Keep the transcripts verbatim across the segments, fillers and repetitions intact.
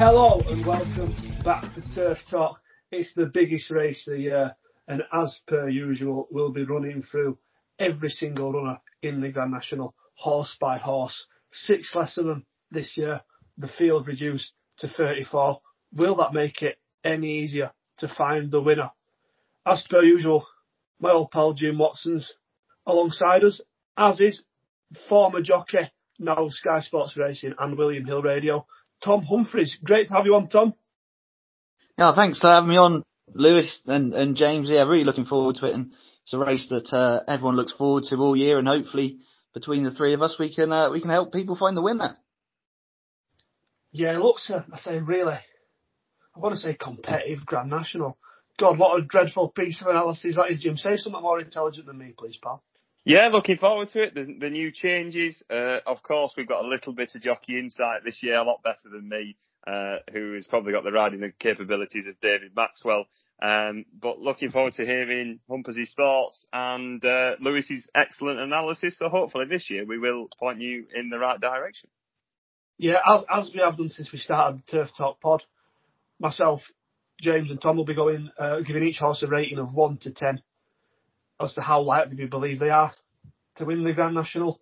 Hello and welcome back to Turf Talk. It's the biggest race of the year, and as per usual, we'll be running through every single runner in the Grand National, horse by horse. Six less of them this year, the field reduced to thirty-four. Will that make it any easier to find the winner? As per usual, my old pal Jim Watson's alongside us, as is former jockey, now Sky Sports Racing and William Hill Radio, Tom Humphries. Great to have you on, Tom. Yeah, thanks for having me on, Lewis and, and James. Yeah, really looking forward to it. And it's a race that uh, everyone looks forward to all year. And hopefully, between the three of us, we can uh, we can help people find the winner. Yeah, it looks, uh, I say, really, I want to say competitive Grand National. God, what a dreadful piece of analysis that is, Jim. Say something more intelligent than me, please, pal. Yeah, looking forward to it. The, the new changes. Uh, of course, we've got a little bit of jockey insight this year, a lot better than me, uh, who has probably got the riding capabilities of David Maxwell. Um, but looking forward to hearing Humphries' thoughts and uh, Lewis's excellent analysis. So hopefully this year we will point you in the right direction. Yeah, as as we have done since we started the Turf Talk pod, myself, James and Tom will be going, uh, giving each horse a rating of one to ten as to how likely we believe they are to win the Grand National.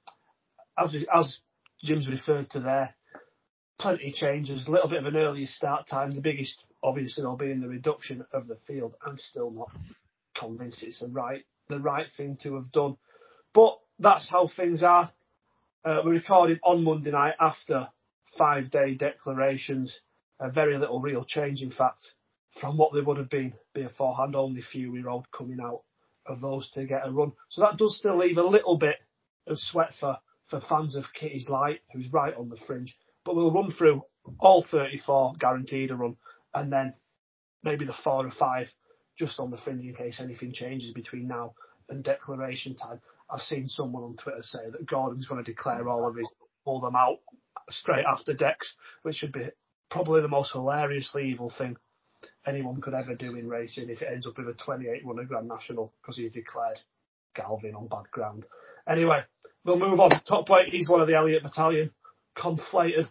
As as Jim's referred to there, plenty of changes, a little bit of an earlier start time. The biggest, obviously, will be in the reduction of the field. I'm still not convinced it's the right the right thing to have done. But that's how things are. Uh, we're recording on Monday night after five-day declarations. Uh, very little real change, in fact, from what they would have been beforehand. Only Fury Road coming out of those to get a run. So that does still leave a little bit of sweat for, for fans of Kitty's Light, who's right on the fringe. But we'll run through all thirty-four guaranteed a run, and then maybe the four or five just on the fringe in case anything changes between now and declaration time. I've seen someone on Twitter say that Gordon's going to declare all of his, pull them out straight after decks, which would be probably the most hilariously evil thing anyone could ever do in racing if it ends up with a twenty-eight runner Grand National because he's declared Galvin on bad ground. Anyway, we'll move on. Top weight, he's one of the Elliott Battalion. Conflated.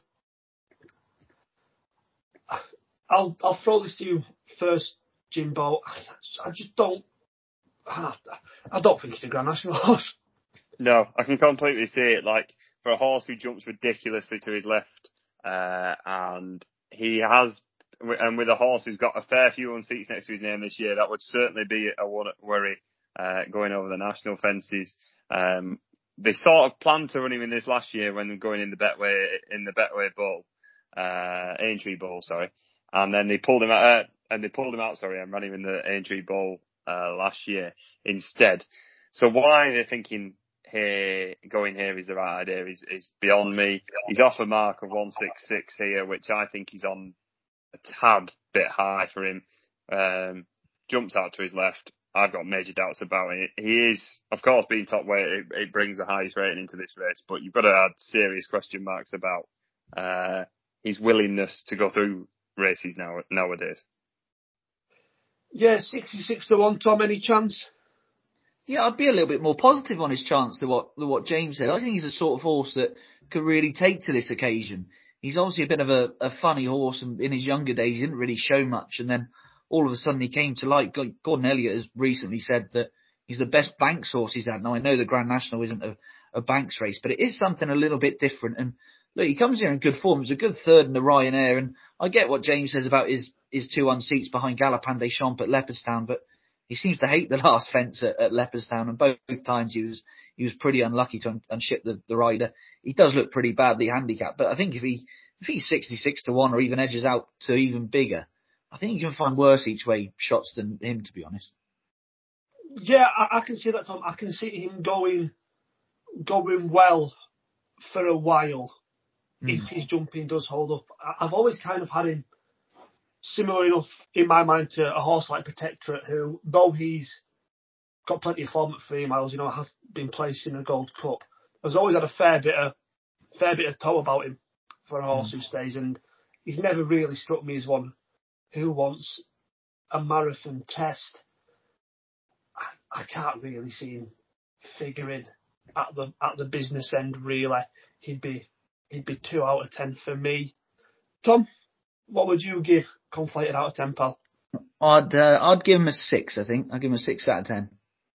I'll I'll throw this to you first, Jimbo. I just don't. I don't think he's a Grand National horse. No, I can completely see it. Like, for a horse who jumps ridiculously to his left, uh, and he has, and with a horse who's got a fair few on seats next to his name this year, that would certainly be a worry uh, going over the national fences. Um, they sort of planned to run him in this last year when going in the Betway in the Betway Bowl, uh, Aintree Bowl, sorry, and then they pulled him out. Uh, and they pulled him out. Sorry, and ran him in the Aintree Bowl uh, last year instead. So why they're thinking here going here is the right idea is, is beyond me. He's off a mark of one six six here, which I think he's on a tad bit high for him. Um, jumps out to his left. I've got major doubts about it. He is, of course, being top weight, it, it brings the highest rating into this race, but you've got to add serious question marks about uh, his willingness to go through races now nowadays. Yeah, sixty-six to one, Tom, any chance? Yeah, I'd be a little bit more positive on his chance than what than what James said. I think he's the sort of horse that could really take to this occasion. He's obviously a bit of a, a funny horse, and in his younger days he didn't really show much, and then all of a sudden he came to light. Gordon Elliott has recently said that he's the best Banks horse he's had. Now, I know the Grand National isn't a, a Banks race, but it is something a little bit different. And look, he comes here in good form. He's a good third in the Ryanair, and I get what James says about his, his two unseats behind Galopin Des Champs at Leopardstown, but he seems to hate the last fence at, at Leopardstown, and both times he was he was pretty unlucky to un- unship the, the rider. He does look pretty badly handicapped, but I think if he if he's sixty-six to one or even edges out to even bigger, I think you can find worse each way shots than him, to be honest. Yeah, I, I can see that, Tom. I can see him going going well for a while mm. if his jumping does hold up. I, I've always kind of had him similar enough in my mind to a horse like Protectorate, who, though he's got plenty of form at three miles, you know, has been placed in a Gold Cup, has always had a fair bit of fair bit of toe about him for a horse mm. who stays, and he's never really struck me as one who wants a marathon test. I, I can't really see him figuring at the at the business end. Really, he'd be he'd be two out of ten for me. Tom? what would you give Conflated out of ten, pal? I'd uh, I'd give him a six. I think I'd give him a six out of ten.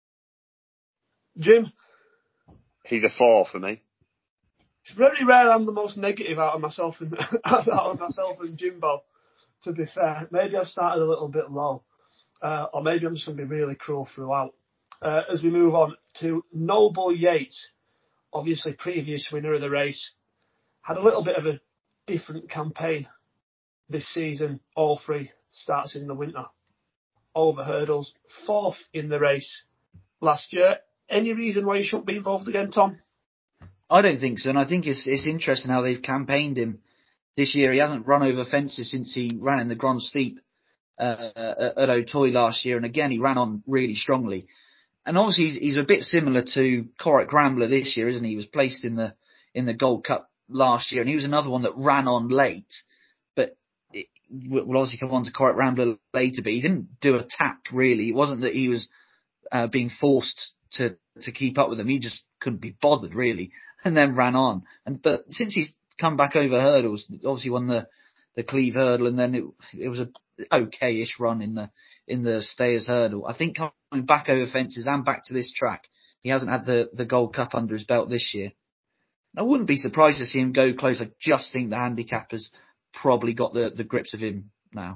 Jim? He's a four for me. It's very rare I'm the most negative out of myself and out of myself and Jimbo. To be fair, maybe I've started a little bit low, uh, or maybe I'm just going to be really cruel throughout. Uh, as we move on to Noble Yates, obviously previous winner of the race, had a little bit of a different campaign this season. All three starts in the winter. Over hurdles, fourth in the race last year. Any reason why he shouldn't be involved again, Tom? I don't think so, and I think it's it's interesting how they've campaigned him this year. He hasn't run over fences since he ran in the Grand Steep uh, at Auteuil last year, and again he ran on really strongly. And obviously he's, he's a bit similar to Corach Rambler this year, isn't he? He was placed in the in the Gold Cup last year, and he was another one that ran on late. But it, we'll obviously come on to Corach Rambler later, but he didn't do a tack really. It wasn't that he was uh, being forced to to keep up with them. He just couldn't be bothered really, and then ran on. And but since he's come back over hurdles, obviously won the the Cleve Hurdle, and then it it was a okay-ish run in the in the Stayers Hurdle. I think coming back over fences and back to this track, he hasn't had the the Gold Cup under his belt this year. I wouldn't be surprised to see him go close. I just think the handicappers probably got the the grips of him now.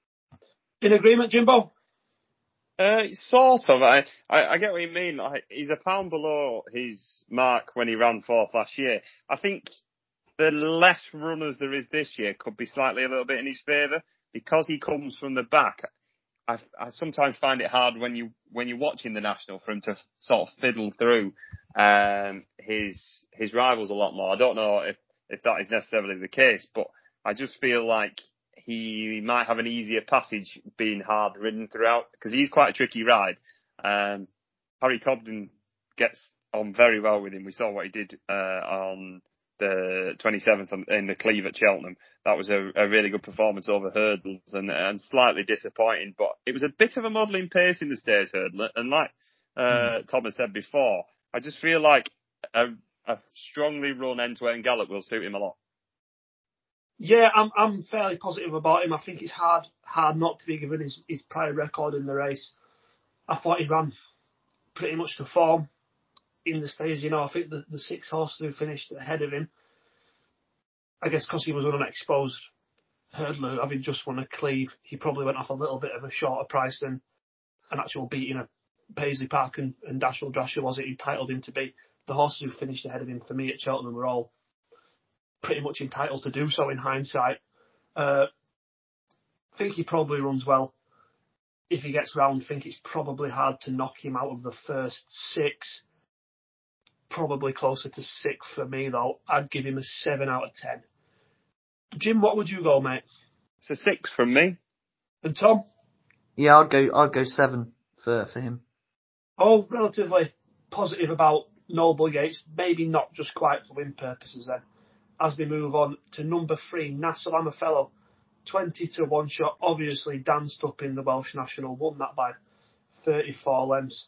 In agreement, Jimbo? Uh, sort of. I, I, I get what you mean. Like, he's a pound below his mark when he ran fourth last year. I think the less runners there is this year could be slightly a little bit in his favour because he comes from the back. I, I sometimes find it hard when you when you're watching the national for him to sort of fiddle through um, his his rivals a lot more. I don't know if, if that is necessarily the case, but I just feel like he might have an easier passage being hard ridden throughout because he's quite a tricky ride. Um, Harry Cobden gets on very well with him. We saw what he did uh, on the twenty-seventh in the Cleve at Cheltenham. That was a, a really good performance over hurdles and, and slightly disappointing, but it was a bit of a muddling pace in the Stayers Hurdle. And like uh, mm. Tom has said before, I just feel like a, a strongly run end-to-end gallop will suit him a lot. Yeah, I'm I'm fairly positive about him. I think it's hard hard not to be given his, his prior record in the race. I thought he ran pretty much to form in the Stayers. You know, I think the, the six horses who finished ahead of him, I guess because he was an unexposed hurdler, having just won a Cleve, he probably went off a little bit of a shorter price than an actual beating of Paisley Park and, and Dashel Drasher was it entitled him to be. The horses who finished ahead of him for me at Cheltenham were all pretty much entitled to do so in hindsight. Uh, I think he probably runs well. If he gets round, I think it's probably hard to knock him out of the first six. Probably closer to six for me, though. I'd give him a seven out of ten. Jim, what would you go, mate? It's a six from me. And Tom? Yeah, I'd go. I'd go seven for for him. All relatively positive about Noble Yates. Maybe not just quite for win purposes then. As we move on to number three, Nassau Fellow, twenty to one shot, obviously danced up in the Welsh National, won that by thirty-four lengths.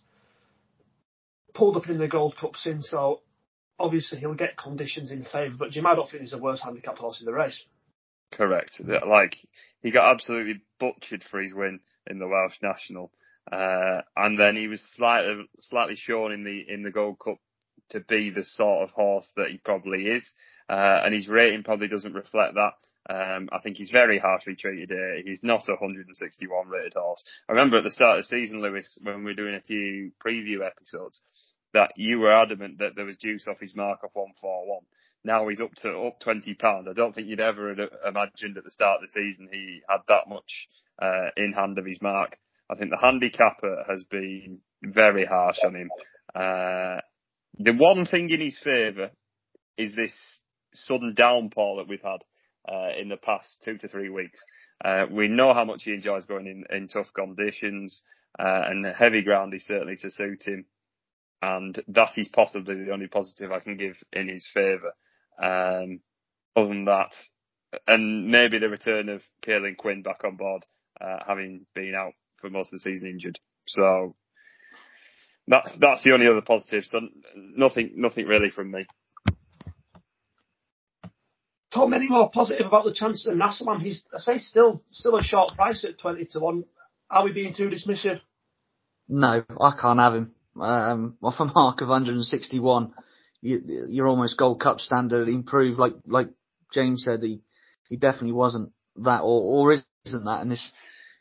Pulled up in the Gold Cup since, so obviously he'll get conditions in favour, but Jim, I don't think he's the worst handicapped horse in the race. Correct. Like, he got absolutely butchered for his win in the Welsh National, uh, and then he was slightly slightly shown in the in the Gold Cup to be the sort of horse that he probably is. Uh, and his rating probably doesn't reflect that. Um, I think he's very harshly treated here. He's not a one hundred sixty-one rated horse. I remember at the start of the season, Lewis, when we were doing a few preview episodes, that you were adamant that there was juice off his mark of one forty-one. Now he's up to up twenty pounds. I don't think you'd ever have imagined at the start of the season he had that much uh, in hand of his mark. I think the handicapper has been very harsh on him. Uh, the one thing in his favour is this sudden downpour that we've had uh, in the past two to three weeks. Uh, we know how much he enjoys going in, in tough conditions, uh, and heavy ground is certainly to suit him. And that is possibly the only positive I can give in his favour. Um, other than that, and maybe the return of Caolan Quinn back on board, uh, having been out for most of the season injured. So that's that's the only other positive. So nothing, nothing really from me. Tom, any more positive about the chances of Nassalam? He's, I say, still still a short price at twenty to one. Are we being too dismissive? No, I can't have him. Um, off a mark of one hundred sixty-one, you, you're almost Gold Cup standard improved. Like like James said, he he definitely wasn't that, or or isn't that. And this,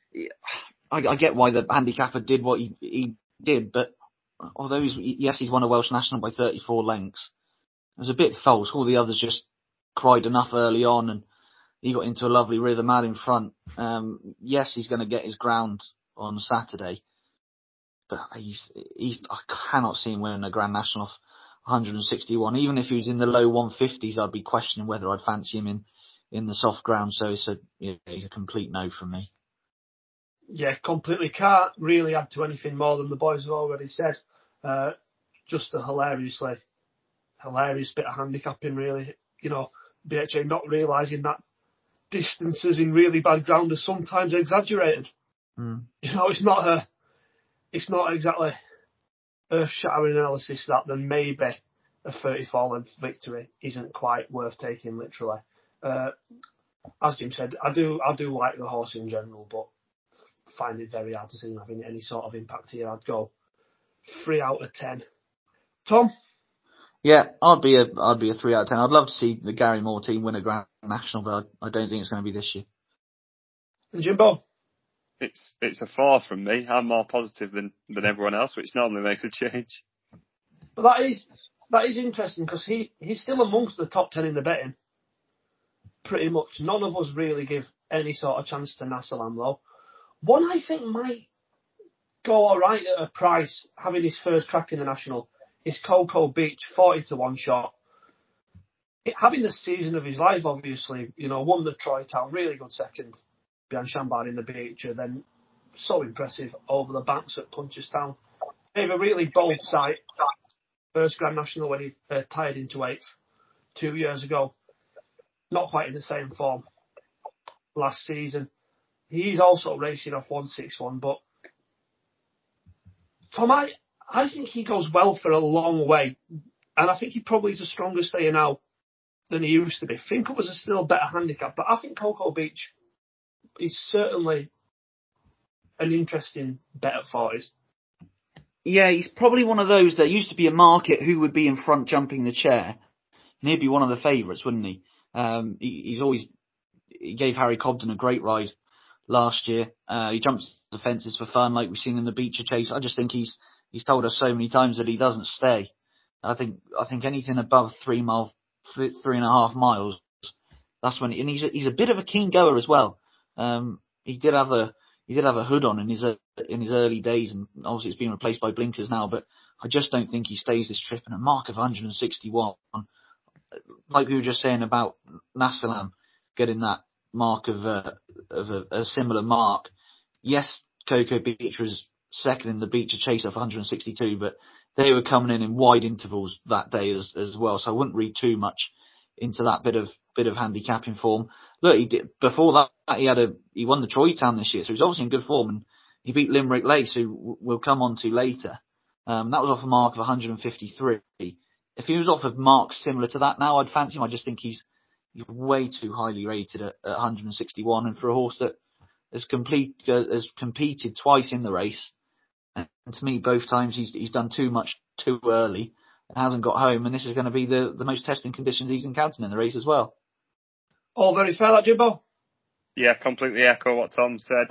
I, I get why the handicapper did what he he did, but although he's yes he's won a Welsh national by thirty-four lengths, it was a bit false. All the others just cried enough early on, and he got into a lovely rhythm out in front. Um, yes, he's going to get his ground on Saturday, but he's, he's, I cannot see him winning a Grand National off one hundred sixty-one. Even if he was in the low one fifties, I'd be questioning whether I'd fancy him in, in the soft ground. So it's a, yeah, he's a complete no from me. Yeah, completely. Can't really add to anything more than the boys have already said. Uh, just a hilariously, hilarious bit of handicapping, really. You know, B H A not realising that distances in really bad ground are sometimes exaggerated. Mm. You know, it's not a, it's not exactly earth-shattering analysis that then maybe a thirty-four length victory isn't quite worth taking literally. Uh, as Jim said, I do, I do like the horse in general, but find it very hard to see him having any sort of impact here. I'd go three out of ten. Tom? Yeah, I'd be a I'd be a three out of ten. I'd love to see the Gary Moore team win a Grand National, but I, I don't think it's going to be this year. And Jimbo? It's it's a four from me. I'm more positive than, than everyone else, which normally makes a change. But that is that is interesting because he, he's still amongst the top ten in the betting. Pretty much. None of us really give any sort of chance to Nassalam though. One I think might go alright at a price, having his first crack in the National, is Cocoa Beach, forty to one shot. It, having the season of his life, obviously, you know, won the Troy Town, really good second behind Chambard in the Beecher, then so impressive over the banks at Punchestown. Gave a really bold sight, first Grand National when he uh, tied into eighth two years ago. Not quite in the same form last season. He's also racing off one sixty-one, but Tom, I, I think he goes well for a long way, and I think he probably is a stronger stayer now than he used to be. Finkel was a still better handicap, but I think Cocoa Beach is certainly an interesting bet at forties. Yeah, he's probably one of those that used to be a market who would be in front jumping the chair. And he'd be one of the favourites, wouldn't he? Um, he? He's always, he gave Harry Cobden a great ride last year. Uh, he jumps the fences for fun like we've seen in the Beecher Chase. I just think he's, he's told us so many times that he doesn't stay. I think, I think anything above three mile, three and a half miles, that's when, he, and he's a, he's a bit of a keen goer as well. Um, he did have a, he did have a hood on in his, uh, in his early days, and obviously it's been replaced by blinkers now, but I just don't think he stays this trip. And a mark of one hundred sixty-one, like we were just saying about Nassalam getting that mark of, uh, of a, a similar mark. Yes, Cocoa Beach was second in the Beecher Chase off one hundred sixty-two, but they were coming in in wide intervals that day as, as well. So I wouldn't read too much into that bit of, bit of handicapping form. Look, he did, before that, he had a, he won the Troy Town this year, so he's obviously in good form, and he beat Limerick Lace, who we'll come on to later. Um, that was off a mark of one hundred fifty-three. If he was off of marks similar to that now, I'd fancy him. I just think he's, he's way too highly rated at, at one hundred sixty-one, and for a horse that has complete, uh, has competed twice in the race, and to me, both times he's, he's done too much too early and hasn't got home, and this is going to be the, the most testing conditions he's encountered in the race as well. All very fair, that, Jimbo? Yeah, completely echo what Tom said.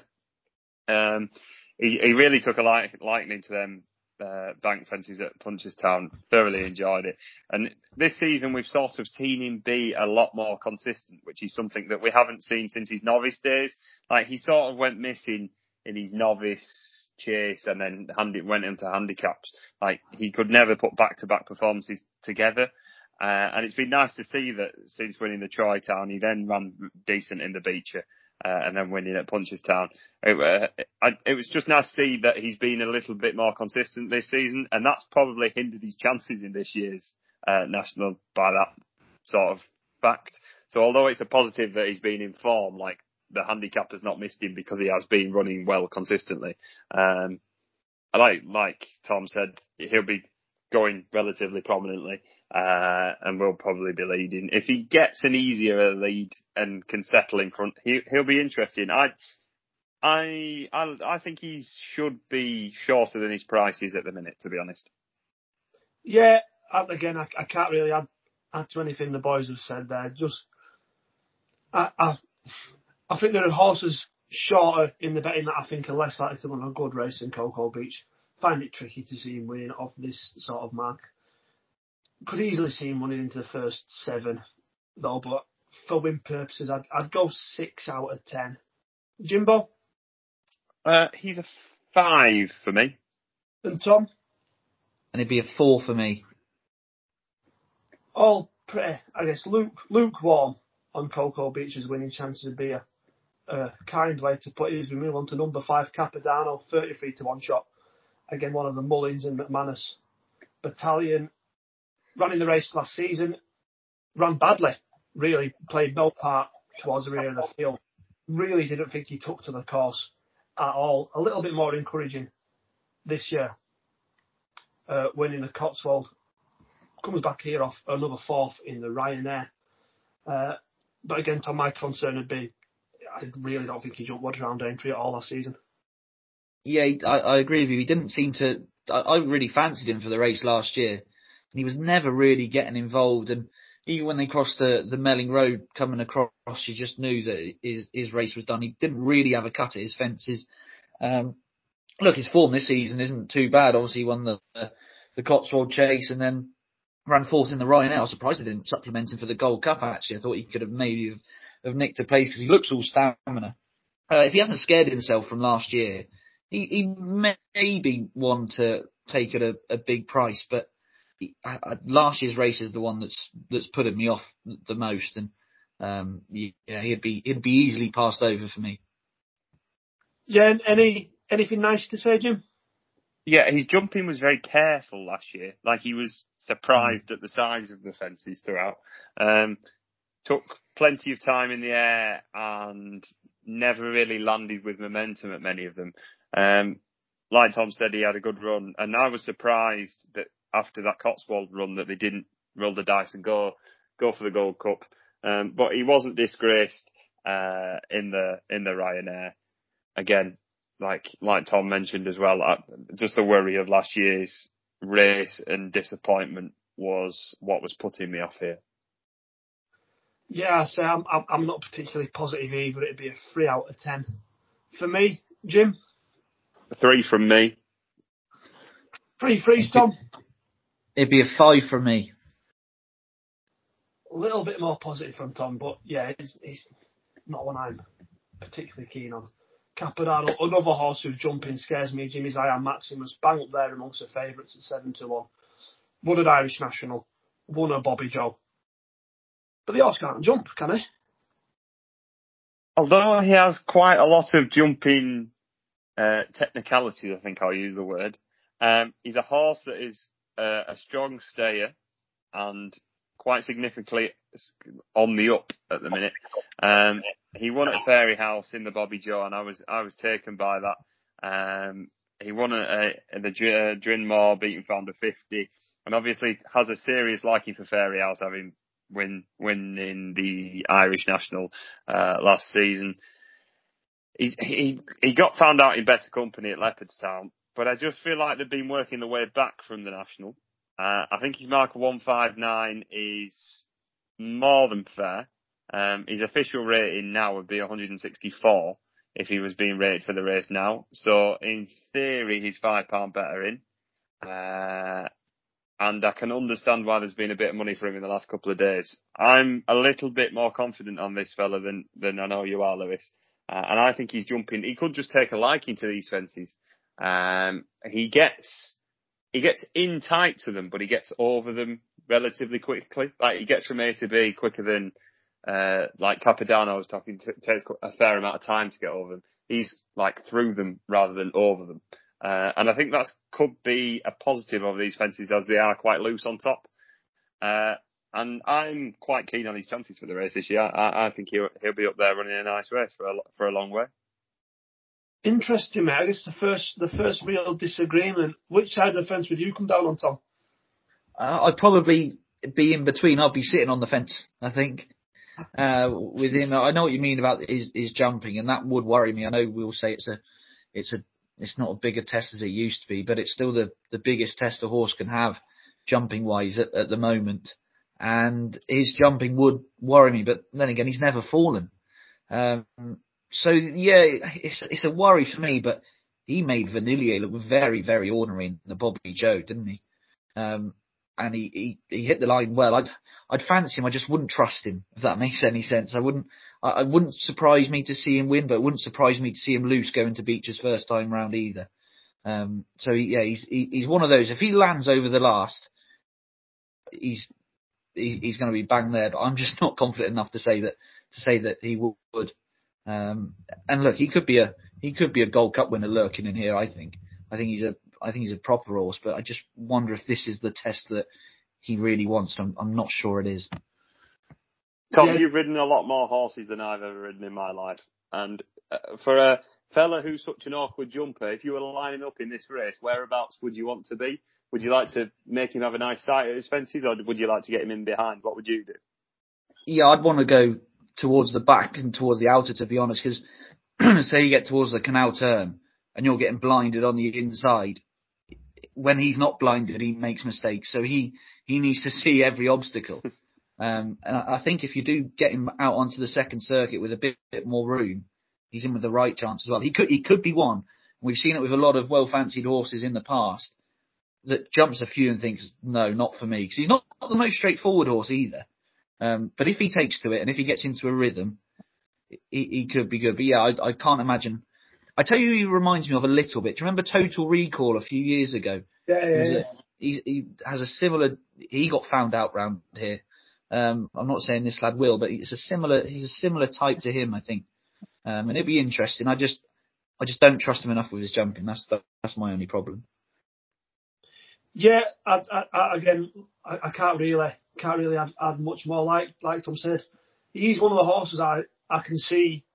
Um, he, he really took a like, liking to them uh, bank fences at Punchestown. Thoroughly enjoyed it. And this season we've sort of seen him be a lot more consistent, which is something that we haven't seen since his novice days. Like, he sort of went missing in his novice chase and then hand, went into handicaps. Like, he could never put back-to-back performances together. Uh, and it's been nice to see that since winning the Troy Town, he then ran decent in the Beecher, uh, and then winning at Punchestown. It, uh, I, it was just nice to see that he's been a little bit more consistent this season, and that's probably hindered his chances in this year's uh, National by that sort of fact. So although it's a positive that he's been in form, like, the handicap has not missed him because he has been running well consistently. Um, I like, like Tom said, he'll be going relatively prominently, uh, and will probably be leading. If he gets an easier lead and can settle in front, he, he'll be interesting. I, I, I, I think he should be shorter than his price is at the minute, to be honest. Yeah, again, I, I can't really add, add to anything the boys have said there. Just, I, I, I think there are horses shorter in the betting that I think are less likely to win a good race in Cocoa Beach. Find it tricky to see him winning off this sort of mark. Could easily see him running into the first seven, though, but for win purposes, I'd, I'd go six out of ten. Jimbo? Uh, he's a five for me. And Tom? And it'd be a four for me. All pretty, I guess, luke, lukewarm on Cocoa Beach's winning chances would be a, a kind way to put it as we move on to number five, Capodanno, thirty-three to one shot. Again, one of the Mullins and McManus battalion. Ran in the race last season, ran badly, really played no part towards the rear of the field. Really didn't think he took to the course at all. A little bit more encouraging this year, uh, winning the Cotswold. Comes back here off another fourth in the Ryanair. Uh, but again, Tom, my concern would be, I really don't think he jumped much around entry at all last season. Yeah, I, I agree with you. He didn't seem to. I, I really fancied him for the race last year, and he was never really getting involved. And even when they crossed the, the Melling Road coming across, you just knew that his his race was done. He didn't really have a cut at his fences. Um, look, his form this season isn't too bad. Obviously, he won the uh, the Cotswold Chase and then ran fourth in the Ryanair. I was surprised they didn't supplement him for the Gold Cup. Actually, I thought he could have maybe have, have nicked a place because he looks all stamina. Uh, if he hasn't scared himself from last year, He, he may be one to take at a, a big price, but he, I, I, last year's race is the one that's that's putting me off the most, and um, yeah, he'd be he'd be easily passed over for me. Yeah, any anything nice to say, Jim? Yeah, his jumping was very careful last year. Like, he was surprised at the size of the fences throughout. Um, took plenty of time in the air and never really landed with momentum at many of them. Um, like Tom said, he had a good run, and I was surprised that after that Cotswold run that they didn't roll the dice and go go for the Gold Cup. Um, but he wasn't disgraced uh, in the in the Ryanair. Again, like like Tom mentioned as well, uh, just the worry of last year's race and disappointment was what was putting me off here. Yeah, so I'm I'm, I'm not particularly positive either. It'd be a three out of ten for me, Jim. Three from me. Three threes, Tom. It'd be a five from me. A little bit more positive from Tom, but yeah, it's, it's not one I'm particularly keen on. Capodanno, another horse who's jumping scares me. Jimmy's Iron Maximus, bang up there amongst the favourites at seven to one. Won an Irish National, won a Bobby Joe. But the horse can't jump, can he? Although he has quite a lot of jumping uh, technicalities, I think I'll use the word. Um, he's a horse that is uh, a strong stayer and quite significantly on the up at the minute. Um, he won at Fairyhouse in the Bobby Joe, and I was I was taken by that. Um, he won at, uh, the uh, Drinmore, beating Founder fifty, and obviously has a serious liking for Fairyhouse, having win winning the Irish National uh, last season. He's, he he got found out in better company at Leopardstown, but I just feel like they've been working their way back from the National. Uh, I think his mark of one fifty-nine is more than fair. Um, his official rating now would be one sixty-four if he was being rated for the race now. So in theory, he's five pound better in. Uh, and I can understand why there's been a bit of money for him in the last couple of days. I'm a little bit more confident on this fella than, than I know you are, Lewis. Uh, and I think he's jumping. He could just take a liking to these fences. Um, he gets, he gets in tight to them, but he gets over them relatively quickly. Like, he gets from A to B quicker than, uh, like Capodanno was talking, t- takes a fair amount of time to get over them. He's like through them rather than over them. Uh, and I think that could be a positive of these fences, as they are quite loose on top. Uh, and I'm quite keen on his chances for the race this year. I, I think he'll, he'll be up there running a nice race for a, for a long way. Interesting, mate. I guess the first the first real disagreement. Which side of the fence would you come down on, Tom? Uh, I'd probably be in between. I'd be sitting on the fence, I think, uh, with him. I know what you mean about his, his jumping, and that would worry me. I know we'll say it's a, it's a, it's not a bigger test as it used to be, but it's still the, the biggest test a horse can have, jumping wise at, at the moment. And his jumping would worry me, but then again, he's never fallen. Um, so yeah, it's it's a worry for me. But he made Vanillier look very, very ordinary in the Bobby Joe, didn't he? Um, and he, he, he hit the line well. I'd, I'd fancy him. I just wouldn't trust him, if that makes any sense. I wouldn't, I, I wouldn't surprise me to see him win, but it wouldn't surprise me to see him lose going to Becher's first time round either. Um, so he, yeah, he's, he, he's one of those. If he lands over the last, he's, he, he's going to be bang there, but I'm just not confident enough to say that, to say that he would. Um, and look, he could be a, he could be a Gold Cup winner lurking in here, I think. I think he's a, I think he's a proper horse, but I just wonder if this is the test that he really wants. I'm, I'm not sure it is. Tom, Yeah. you've ridden a lot more horses than I've ever ridden in my life. And uh, for a fella who's such an awkward jumper, if you were lining up in this race, whereabouts would you want to be? Would you like to make him have a nice sight at his fences, or would you like to get him in behind? What would you do? Yeah, I'd want to go towards the back and towards the outer, to be honest, because say you get towards the canal turn and you're getting blinded on the inside. When he's not blinded, he makes mistakes. So he, he needs to see every obstacle. Um, and I think if you do get him out onto the second circuit with a bit, bit more room, he's in with the right chance as well. He could, he could be one. We've seen it with a lot of well-fancied horses in the past that jumps a few and thinks, no, not for me. Because he's not, not the most straightforward horse either. Um, but if he takes to it and if he gets into a rhythm, he, he could be good. But yeah, I, I can't imagine. I tell you, he reminds me of a little bit. Do you remember Total Recall a few years ago? Yeah, yeah, yeah. A, he, he has a similar. He got found out round here. Um, I'm not saying this lad will, but he's a similar. He's a similar type to him, I think. Um, and it'd be interesting. I just, I just don't trust him enough with his jumping. That's the, that's my only problem. Yeah, I, I, I, again, I, I can't really, can't really add, add much more. Like, like Tom said, he's one of the horses I, I can see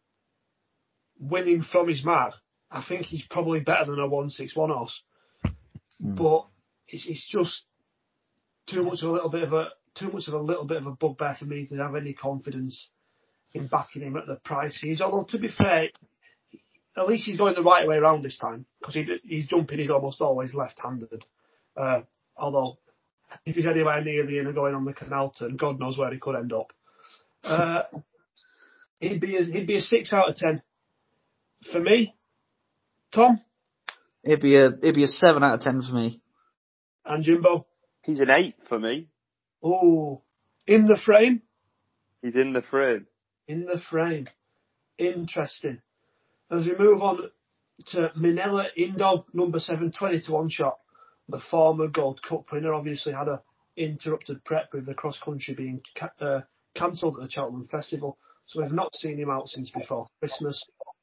winning from his mark. I think he's probably better than a one six one horse, mm. but it's, it's just too much of a little bit of a too much of a little bit of a bugbear for me to have any confidence in backing him at the price he's. Although to be fair, at least he's going the right way around this time because he, he's jumping is almost always left-handed. Uh, although if he's anywhere near the inner going on the canal turn, God knows where he could end up. Uh, he'd be a, he'd be a six out of ten. For me, Tom? It'd be a it'd be a seven out of ten for me. And Jimbo? He's an eight for me. Oh, in the frame? He's in the frame. In the frame. Interesting. As we move on to Minella Indo, number seven, twenty to one shot. The former Gold Cup winner obviously had a interrupted prep with the cross country being ca- uh, cancelled at the Cheltenham Festival, so we've not seen him out since before Christmas.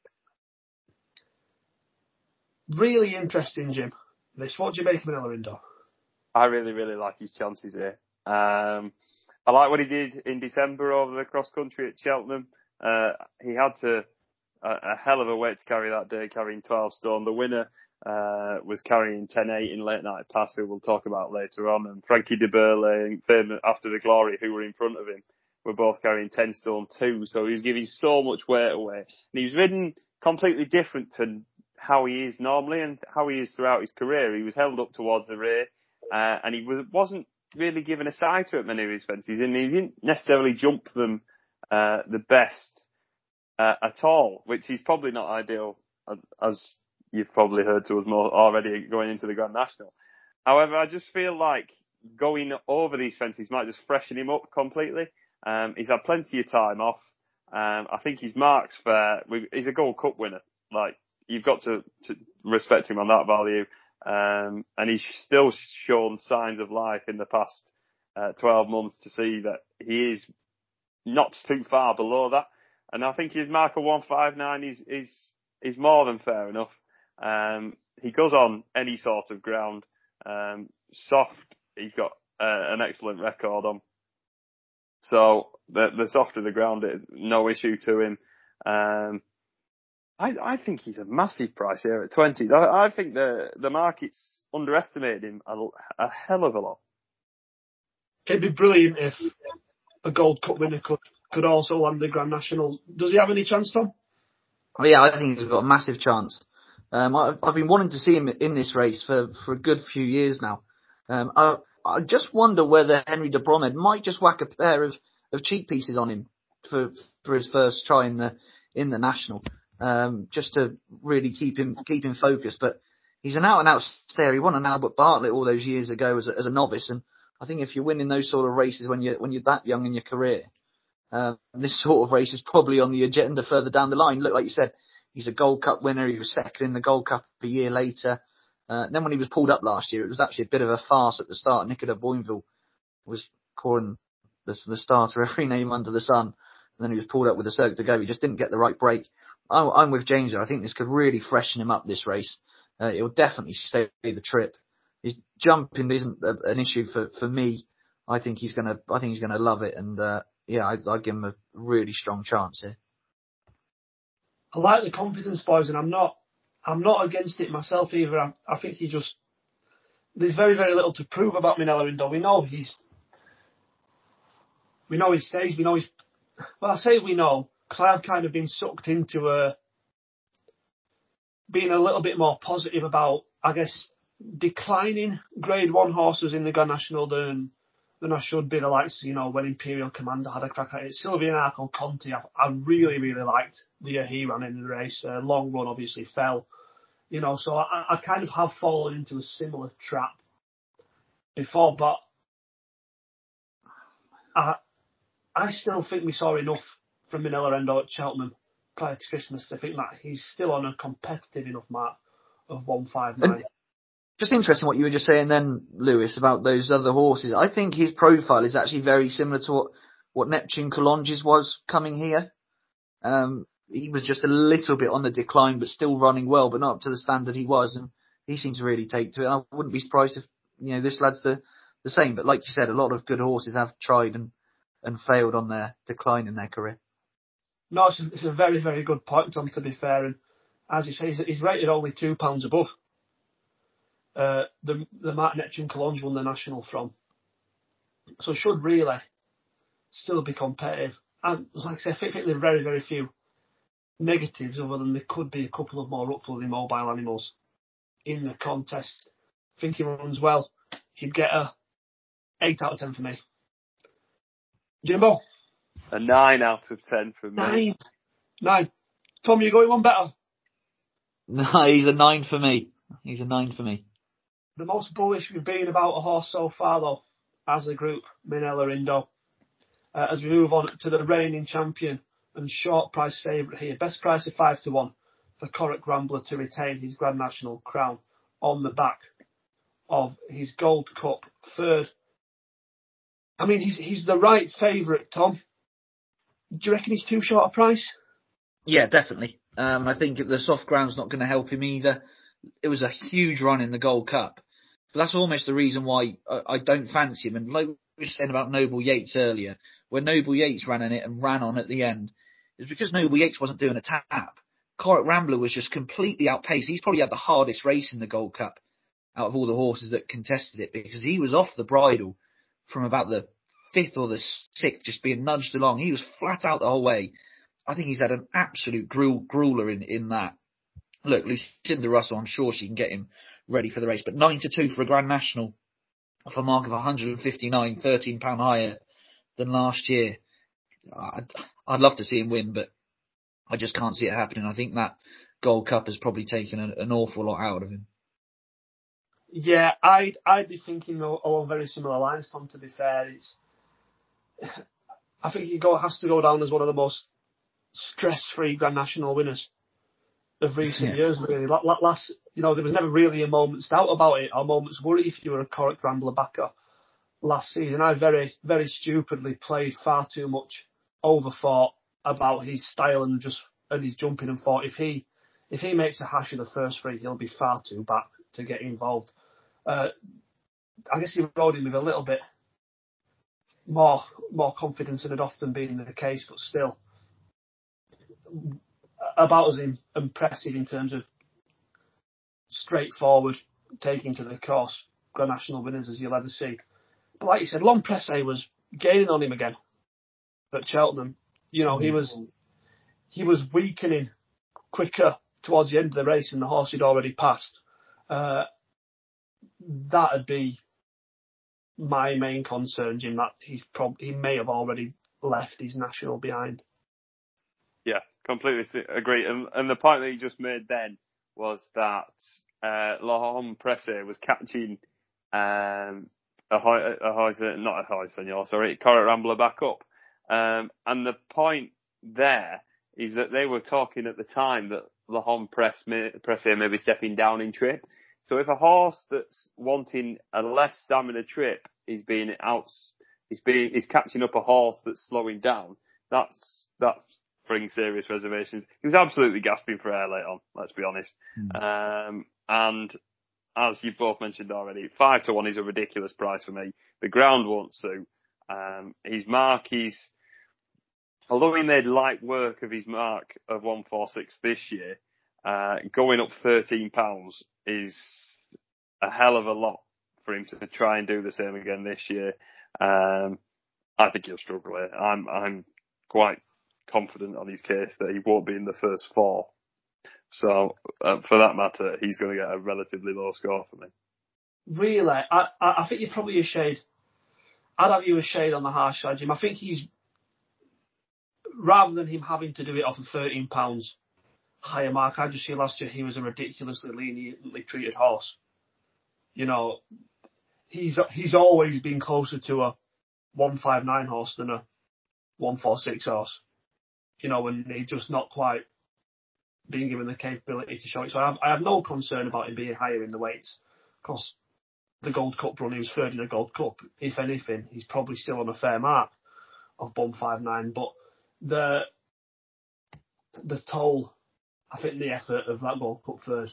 Really interesting, Jim. This, what do you make of Minella Indo? I really, really like his chances here. Um, I like what he did in December over the cross country at Cheltenham. Uh, he had to a, a hell of a weight to carry that day, carrying twelve stone. The winner uh, was carrying ten eight in Late Night Pass, who we'll talk about later on, and Frankie de Burle and After the Glory, who were in front of him, were both carrying ten stone too. So he was giving so much weight away, and he's ridden completely different to how he is normally and how he is throughout his career. He was held up towards the rear, uh, and he was, wasn't really given a sighter at many of his fences, and he didn't necessarily jump them uh, the best uh, at all, which is probably not ideal, as you've probably heard to us more already going into the Grand National. However, I just feel like going over these fences might just freshen him up completely. Um, he's had plenty of time off. Um, I think his mark's fair. He's a Gold Cup winner. Like, you've got to, to respect him on that value. Um, and he's still shown signs of life in the past uh, twelve months to see that he is not too far below that. And I think his mark of one five nine is, is, is more than fair enough. Um, he goes on any sort of ground. Um, soft, he's got uh, an excellent record on. So the, the softer the ground, no issue to him. Um, I, I think he's a massive price here at twenties. I, I think the, the market's underestimated him a, a hell of a lot. It'd be brilliant if a Gold Cup winner could, could also land the Grand National. Does he have any chance, Tom? Oh, yeah, I think he's got a massive chance. Um, I, I've been wanting to see him in this race for, for a good few years now. Um, I, I just wonder whether Henry de Bromhead might just whack a pair of, of cheek pieces on him for for his first try in the in the national, um, just to really keep him keep him focused. But he's an out and out stayer. He won an Albert Bartlett all those years ago as a, as a novice, and I think if you're winning those sort of races when you when you're that young in your career, uh, this sort of race is probably on the agenda further down the line. Look, like you said, he's a Gold Cup winner. He was second in the Gold Cup a year later. Uh, then when he was pulled up last year, it was actually a bit of a farce at the start. Nicola Boinville was calling the, the starter every name under the sun. And then he was pulled up with a circuit to go. He just didn't get the right break. I'm, I'm with James there. I think this could really freshen him up this race. Uh, it will definitely stay the trip. His jumping isn't a, an issue for, for me. I think he's gonna, I think he's gonna love it. And, uh, yeah, I, I'd give him a really strong chance here. I like the confidence, boys, and I'm not, I'm not against it myself either. I, I think he just, there's very, very little to prove about Minella Indo. We know he's, we know he stays, we know he's, well, I say we know, because I have kind of been sucked into uh, being a little bit more positive about, I guess, declining grade one horses in the Grand National than, than I should be. The likes, you know, when Imperial Commander had a crack at it. Sylvian Arco Conti, I, I really, really liked the year he ran in the race. Uh, long run obviously fell. You know, so I, I kind of have fallen into a similar trap before, but I, I still think we saw enough from Minella Indo at Cheltenham prior to Christmas to think that he's still on a competitive enough mark of one five nine. Just interesting what you were just saying then, Lewis, about those other horses. I think his profile is actually very similar to what, what Neptune Colonges was coming here. Um, he was just a little bit on the decline, but still running well, but not up to the standard he was. And he seems to really take to it. And I wouldn't be surprised if, you know, this lad's the, the same. But like you said, a lot of good horses have tried and, and failed on their decline in their career. No, it's a, it's a very, very good point, Tom, to be fair. And as you say, he's, he's rated only two pounds above uh, the, the Mark Neptune Colonge won the national from. So should really still be competitive. And like I say, I think there are very, very few negatives other than there could be a couple of more upwardly mobile animals in the contest. I think he runs well. He'd get a eight out of ten for me. Jimbo? A nine out of ten for me. Nine. Nine. Tom, you going one better? No, he's a nine for me. He's a nine for me. The most bullish we've been about a horse so far, though, as a group, Minella Indo. Uh, as we move on to the reigning champion and short price favourite here. Best price of five to one for Corach Rambler to retain his Grand National crown on the back of his Gold Cup third. I mean, he's he's the right favourite, Tom. Do you reckon he's too short a price? Yeah, definitely. Um, I think the soft ground's not going to help him either. It was a huge run in the Gold Cup. But that's almost the reason why I, I don't fancy him. And like we were saying about Noble Yates earlier, when Noble Yates ran in it and ran on at the end, it's because Noble Yates wasn't doing a tap. Corach Rambler was just completely outpaced. He's probably had the hardest race in the Gold Cup out of all the horses that contested it, because he was off the bridle from about the fifth or the sixth, just being nudged along. He was flat out the whole way. I think he's had an absolute gruel, grueler in, in that. Look, Lucinda Russell, I'm sure she can get him ready for the race. But nine to two for a Grand National for a mark of one fifty-nine, thirteen pounds higher than last year. I'd, I'd love to see him win, but I just can't see it happening. I think that Gold Cup has probably taken an, an awful lot out of him. Yeah, I'd I'd be thinking along very similar lines, Tom. To be fair, it's I think he go has to go down as one of the most stress-free Grand National winners of recent yeah. years. Really, last you know there was never really a moment's doubt about it, or moment's worry if you were a Corach Rambler backer last season. I very very stupidly played far too much overthought about his style and just and his jumping, and thought if he if he makes a hash of the first three, he'll be far too back to get involved. Uh, I guess he rode him with a little bit more more confidence than had often been the case, but still about as impressive in terms of straightforward taking to the course Grand National winners as you'll ever see. But like you said, Lon Pressé was gaining on him again at Cheltenham. You know, he was he was weakening quicker towards the end of the race than the horse he'd already passed. Uh, that'd be my main concern, Jim, that he's prob- he may have already left his national behind. Yeah, completely agree. And, and the point that you just made then was that uh, Lon Pressé was catching um, a high, a high, not a high senor, sorry, Corach Rambler back up. Um, and the point there is that they were talking at the time that Lon Pressé may be stepping down in trip. So if a horse that's wanting a less stamina trip is being out, is being is catching up a horse that's slowing down, that's that brings serious reservations. He was absolutely gasping for air late on, let's be honest. Mm. Um, and as you've both mentioned already, five to one is a ridiculous price for me. The ground won't suit. Um, his mark is, although he made light work of his mark of one forty-six this year, uh, going up thirteen pounds is a hell of a lot for him to try and do the same again this year. Um, I think he'll struggle here. I'm, I'm quite confident on his case that he won't be in the first four. So, uh, for that matter, he's going to get a relatively low score for me. Really? I, I think you're probably a shade. I'd have you a shade on the harsh side, Jim. I think he's, rather than him having to do it off a thirteen pounds higher mark, I just see last year he was a ridiculously leniently treated horse. You know, he's he's always been closer to a one fifty-nine horse than a one forty-six horse. You know, and he's just not quite being given the capability to show it. So I have, I have no concern about him being higher in the weights, because the Gold Cup run, he was third in the Gold Cup. If anything, he's probably still on a fair mark of one fifty-nine. But the the toll, I think the effort of that Gold Cup third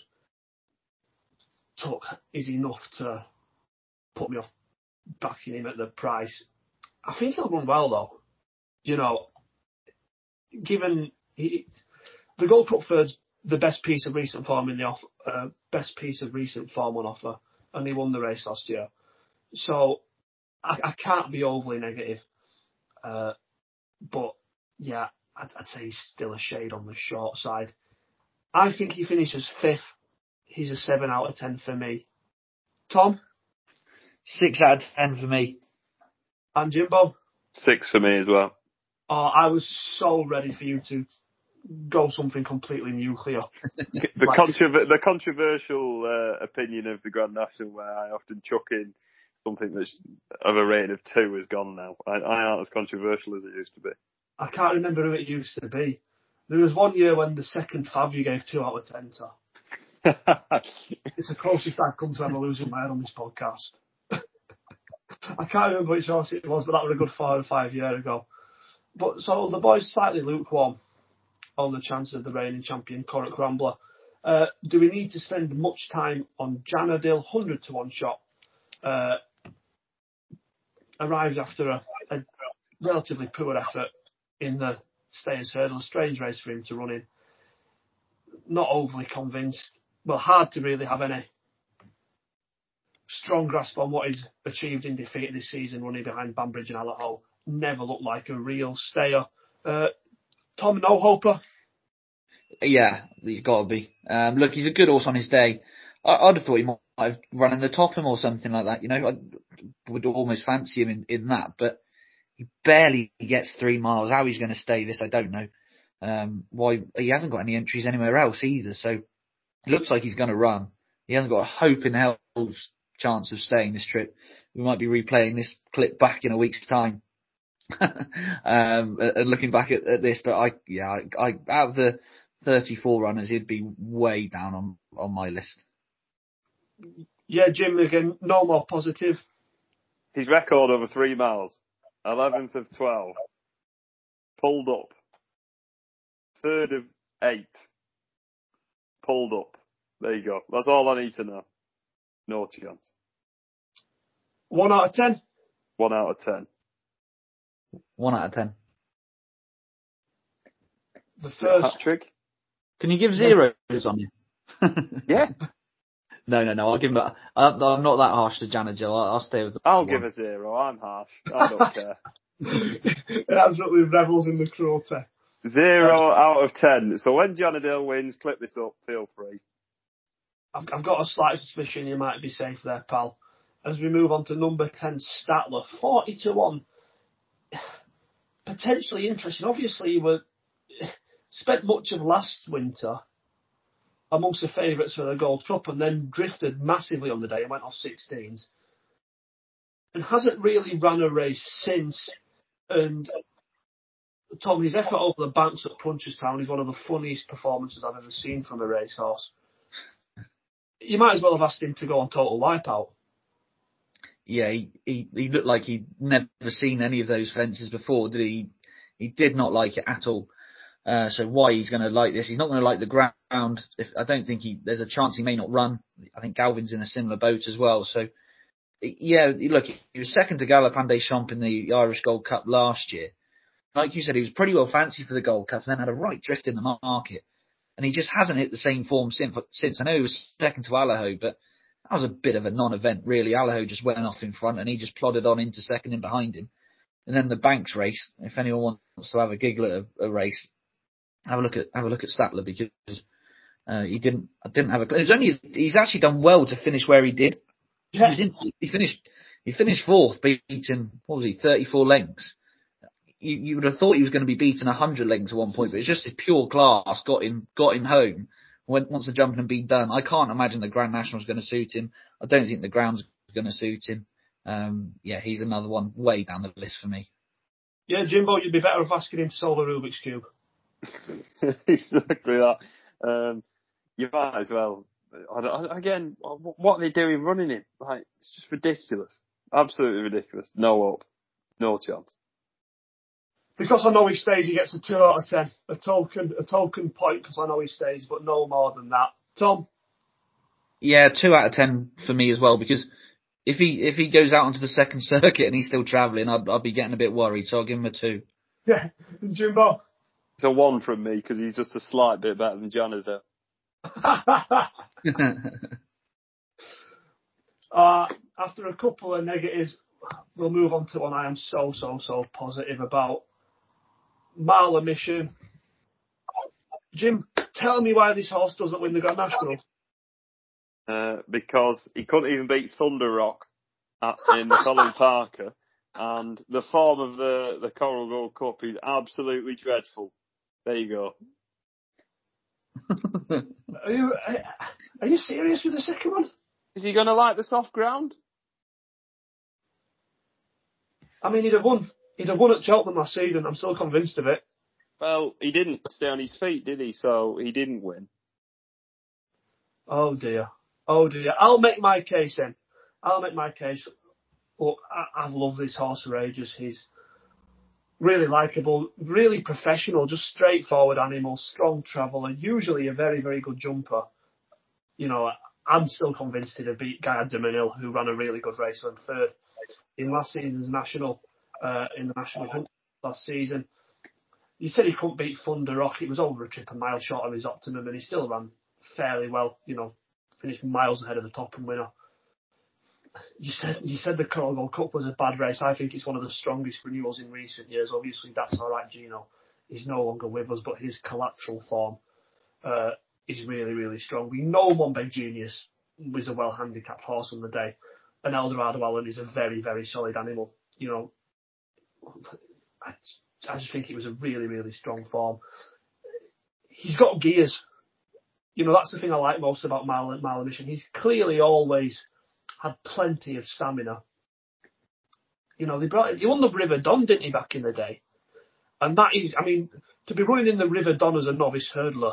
took is enough to put me off backing him at the price. I think he'll run well though. You know, given he, the Gold Cup third's the best piece of recent form in the off, uh, best piece of recent form on offer, and he won the race last year. So I, I can't be overly negative. Uh, but yeah, I'd, I'd say he's still a shade on the short side. I think he finishes fifth. He's a seven out of ten for me. Tom? Six out of ten for me. And Jimbo? Six for me as well. Oh, I was so ready for you to go something completely nuclear. the, like, controver- the controversial uh, opinion of the Grand National, where I often chuck in something that's of a rating of two, is gone now. I, I aren't as controversial as it used to be. I can't remember who it used to be. There was one year when the second Fav you gave two out of ten to. It's the closest I've come to ever losing my head on this podcast. I can't remember which horse it was, but that was a good four or five years ago. But so the boys slightly lukewarm on the chances of the reigning champion, Corach Rambler. Uh, do we need to spend much time on Janadil? one hundred to one shot. Uh, arrives after a, a relatively poor effort in the Stayers Hurdle. A strange race for him to run in. Not overly convinced. Well, hard to really have any strong grasp on what he's achieved in defeat this season, running behind Banbridge and Allerhall. Never looked like a real stayer. Uh, Tom, no hoper? Yeah, he's got to be. Um, look, he's a good horse on his day. I, I'd have thought he might have run in the Topham or something like that. You know, I would almost fancy him in, in that, but he barely gets three miles. How he's going to stay this, I don't know. Um, why he hasn't got any entries anywhere else either, so it looks like he's going to run. He hasn't got a hope in hell's chance of staying this trip. We might be replaying this clip back in a week's time. um, and looking back at, at this, but I, yeah, I, I, out of the thirty-four runners, he'd be way down on, on my list. Yeah, Jim, again, no more positive. His record over three miles, eleventh of twelve, pulled up, third of eight, pulled up. There you go. That's all I need to know. No chance. One out of ten? One out of ten. One out of ten. The first hat trick. Can you give zeros on you? Yeah. No, no, no. I'll give him a. I'm I'm not that harsh to Janajo. I'll, I'll stay with. The I'll one. give a zero. I'm harsh. I don't care. It absolutely revels in the cruelty. Zero out of ten. So when Janadale wins, clip this up. Feel free. I've, I've got a slight suspicion you might be safe there, pal. As we move on to number ten, Statler, forty to one. Potentially interesting. Obviously, you were spent much of last winter amongst the favourites for the Gold Cup and then drifted massively on the day and went off sixteens. And hasn't really run a race since. And Tom, his effort over the banks at Punchestown is one of the funniest performances I've ever seen from a racehorse. You might as well have asked him to go on total wipeout. Yeah, he, he, he looked like he'd never seen any of those fences before, did he? He did not like it at all. Uh, so why he's going to like this? He's not going to like the ground. If, I don't think he. There's a chance he may not run. I think Galvin's in a similar boat as well. So, yeah, look, he was second to Galopin Des Champs in the Irish Gold Cup last year. Like you said, he was pretty well fancy for the Gold Cup and then had a right drift in the market. And he just hasn't hit the same form since. since. I know he was second to Allaho, but that was a bit of a non-event, really. Allaho just went off in front and he just plodded on into second and behind him. And then the Banks race, if anyone wants to have a giggle at a, a race, have a look at have a look at Statler because uh, he didn't I didn't have a. It was only he's actually done well to finish where he did. Yeah. He, was in, he finished he finished fourth, beaten what was he thirty-four lengths. You, you would have thought he was going to be beaten one hundred lengths at one point, but it's just his pure class got him got him home. When, once the jumping had been done, I can't imagine the Grand National is going to suit him. I don't think the ground's going to suit him. Um, yeah, he's another one way down the list for me. Yeah, Jimbo, you'd be better off asking him to solve a Rubik's Cube. Exactly that. Um, you might as well. I don't, again, what are they doing running him? Like, it's just ridiculous. Absolutely ridiculous. No hope. No chance. Because I know he stays, he gets a two out of ten. A token, a token point because I know he stays, but no more than that. Tom? Yeah, two out of ten for me as well, because if he if he goes out onto the second circuit and he's still travelling, I'd, I'd be getting a bit worried, so I'll give him a two. Yeah, Jimbo? It's a one from me because he's just a slight bit better than Jonathan. uh, after a couple of negatives, we'll move on to one I am so, so, so positive about. Marla Mission. Jim, tell me why this horse doesn't win the Grand National. Uh, because he couldn't even beat Thunder Rock at, in the Colin Parker, and the form of the, the Coral Gold Cup is absolutely dreadful. There you go. Are you are you serious with the second one? Is he going to like the soft ground? I mean, he'd have won. He'd have won at Cheltenham last season. I'm still convinced of it. Well, he didn't stay on his feet, did he? So he didn't win. Oh dear. Oh dear. I'll make my case then. I'll make my case. Look, I, I've loved this horse for ages. He's really likeable, really professional, just straightforward animal, strong traveller, usually a very, very good jumper. You know, I'm still convinced he'd have beat Gaillard du Mesnil, who ran a really good race on third in last season's national, uh, in the national hunt last season. You said he couldn't beat Thunder Rock. It was over a trip a mile short of his optimum, and he still ran fairly well. You know, finished miles ahead of the top and winner. You said you said the Coral Gold Cup was a bad race. I think it's one of the strongest renewals in recent years. Obviously, that's all right. Gino is no longer with us, but his collateral form uh, is really, really strong. We know Monbeg Genius was a well-handicapped horse on the day, and Eldorado Allen is a very, very solid animal. You know, I, I just think it was a really, really strong form. He's got gears. You know, that's the thing I like most about Marla, Marla Mission. He's clearly always had plenty of stamina. You know, they brought he won the River Don, didn't he, back in the day? And that is, I mean, to be running in the River Don as a novice hurdler,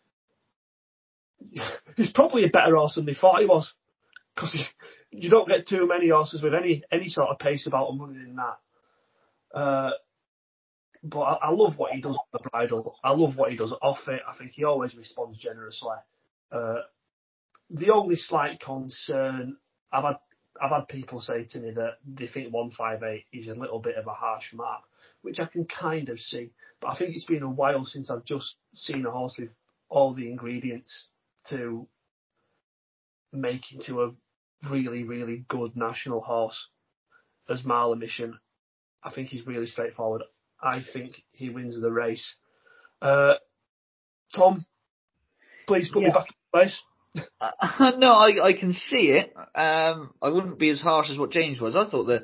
he's probably a better horse than they thought he was. Because you don't get too many horses with any any sort of pace about them running in that. Uh, but I, I love what he does with the bridle. I love what he does off it. I think he always responds generously. Uh, the only slight concern, I've had I've had people say to me that they think one fifty-eight is a little bit of a harsh mark, which I can kind of see. But I think it's been a while since I've just seen a horse with all the ingredients to make into a really, really good national horse as Marla Mission. I think he's really straightforward. I think he wins the race. Uh, Tom, please put yeah. me back in place. Uh, no, I, I can see it. Um, I wouldn't be as harsh as what James was. I thought the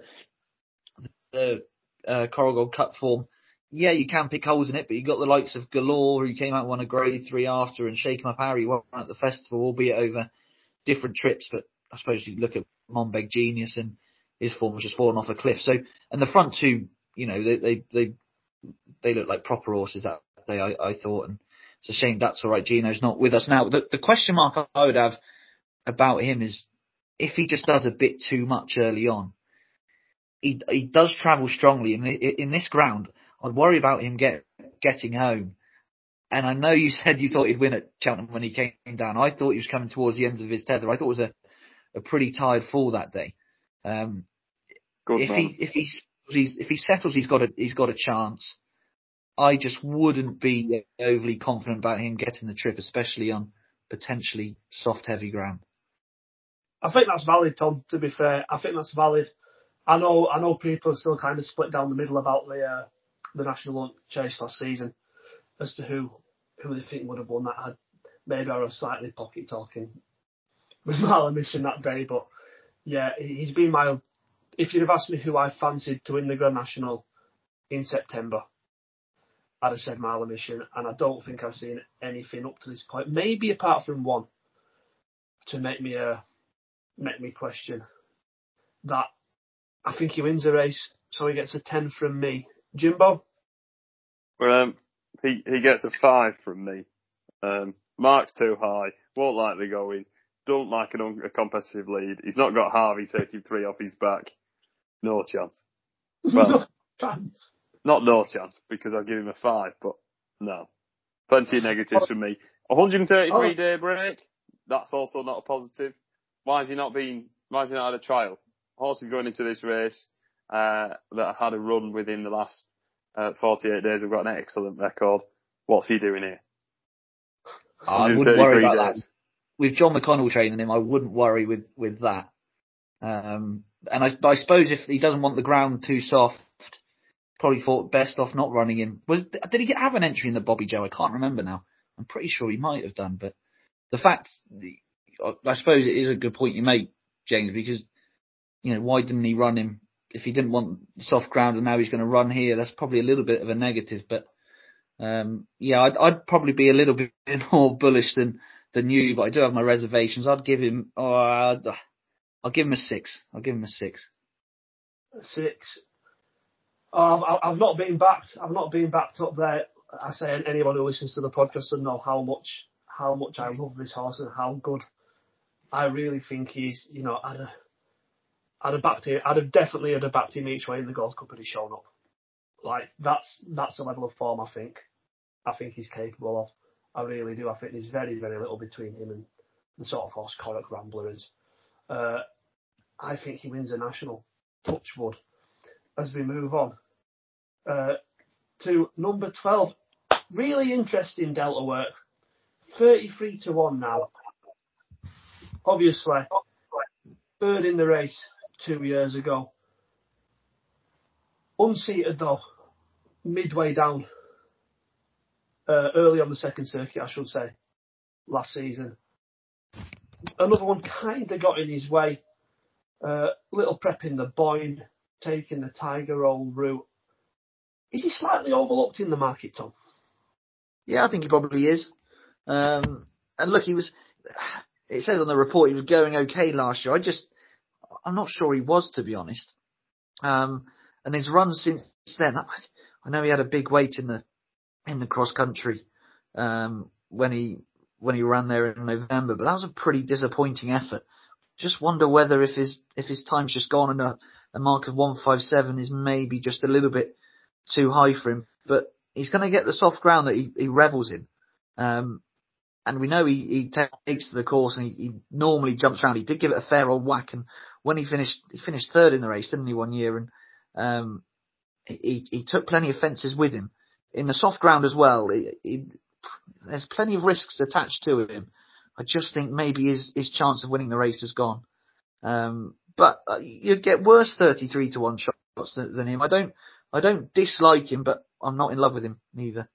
the uh, Coral Gold Cup form, yeah, you can pick holes in it, but you got the likes of Galore, who came out and won a Grade Three after, and Shake 'em Up Harry won at the festival, albeit over different trips. But I suppose you look at Monbeg Genius, and his form was just fallen off a cliff. So, and the front two, you know, they they they, they look like proper horses that day. I, I thought, and it's a shame that's all right. Gino's not with us now. The, the question mark I would have about him is if he just does a bit too much early on. He he does travel strongly, and in, in this ground, I'd worry about him get getting home. And I know you said you thought he'd win at Cheltenham when he came down. I thought he was coming towards the end of his tether. I thought it was a, a pretty tired fall that day. Um, Good if man. he if he if he settles, he's got a he's got a chance. I just wouldn't be overly confident about him getting the trip, especially on potentially soft, heavy ground. I think that's valid, Tom. To be fair, I think that's valid. I know, I know people are still kind of split down the middle about the uh, the National Hunt Chase last season as to who who they think would have won that. I, maybe I was slightly pocket talking with Marla Mission that day, but yeah, he's been my. If you'd have asked me who I fancied to win the Grand National in September, I'd have said Marla Mission, and I don't think I've seen anything up to this point. Maybe apart from one to make me uh, make me question that. I think he wins the race, so he gets a ten from me. Jimbo? Well, um, he he gets a five from me. Um, Mark's too high. Won't likely go in. Don't like an un- a competitive lead. He's not got Harvey taking three off his back. No chance. Well, no chance. Not no chance, because I'll give him a five, but no. Plenty of negatives from me. one hundred thirty-three oh. day break. That's also not a positive. Why has he not been? Why has he not had a trial? Horses going into this race uh, that have had a run within the last uh, forty-eight days have got an excellent record. What's he doing here? I wouldn't worry about days. that. With John McConnell training him, I wouldn't worry with, with that. Um, and I, I suppose if he doesn't want the ground too soft, probably thought best off not running him. Was did he get, have an entry in the Bobby Joe? I can't remember now. I'm pretty sure he might have done. But the fact, I suppose it is a good point you make, James, because you know, why didn't he run him if he didn't want soft ground and now he's going to run here? That's probably a little bit of a negative. But, um, yeah, I'd, I'd probably be a little bit more bullish than, than you, but I do have my reservations. I'd give him, oh, I'd, I'll give him a six. I'll give him a six. Six. Oh, I've, I've not been backed. I've not been backed up there. I say anyone who listens to the podcast will know how much, how much I love this horse and how good I really think he's, you know, I'd, I'd have backed him. I'd have definitely have backed him each way in the Gold Cup had he shown up. Like that's that's the level of form I think. I think he's capable of. I really do. I think there's very very little between him and the sort of horse Corach Rambler is. Uh, I think he wins a national. Touchwood. As we move on uh, to number twelve, really interesting Delta work. Thirty-three to one now. Obviously, third in the race. Two years ago. Unseated though, midway down, uh, early on the second circuit, I should say, last season. Another one kind of got in his way. Uh, little prep in the Boyne, taking the Tiger Roll route. Is he slightly overlooked in the market, Tom? Yeah, I think he probably is. Um, and look, he was, it says on the report he was going okay last year. I just, I'm not sure he was, to be honest. Um, and his run since then, I know he had a big weight in the in the cross country um, when he when he ran there in November, but that was a pretty disappointing effort. Just wonder whether if his if his time's just gone and a, a mark of one fifty-seven is maybe just a little bit too high for him. But he's going to get the soft ground that he, he revels in. Um, And we know he, he takes to the course and he, he normally jumps around. He did give it a fair old whack, and when he finished, he finished third in the race, didn't he, one year? And um, he he took plenty of fences with him in the soft ground as well. He, he, there's plenty of risks attached to him. I just think maybe his, his chance of winning the race has gone. Um, but uh, you'd get worse thirty-three to one shots than, than him. I don't, I don't dislike him, but I'm not in love with him neither.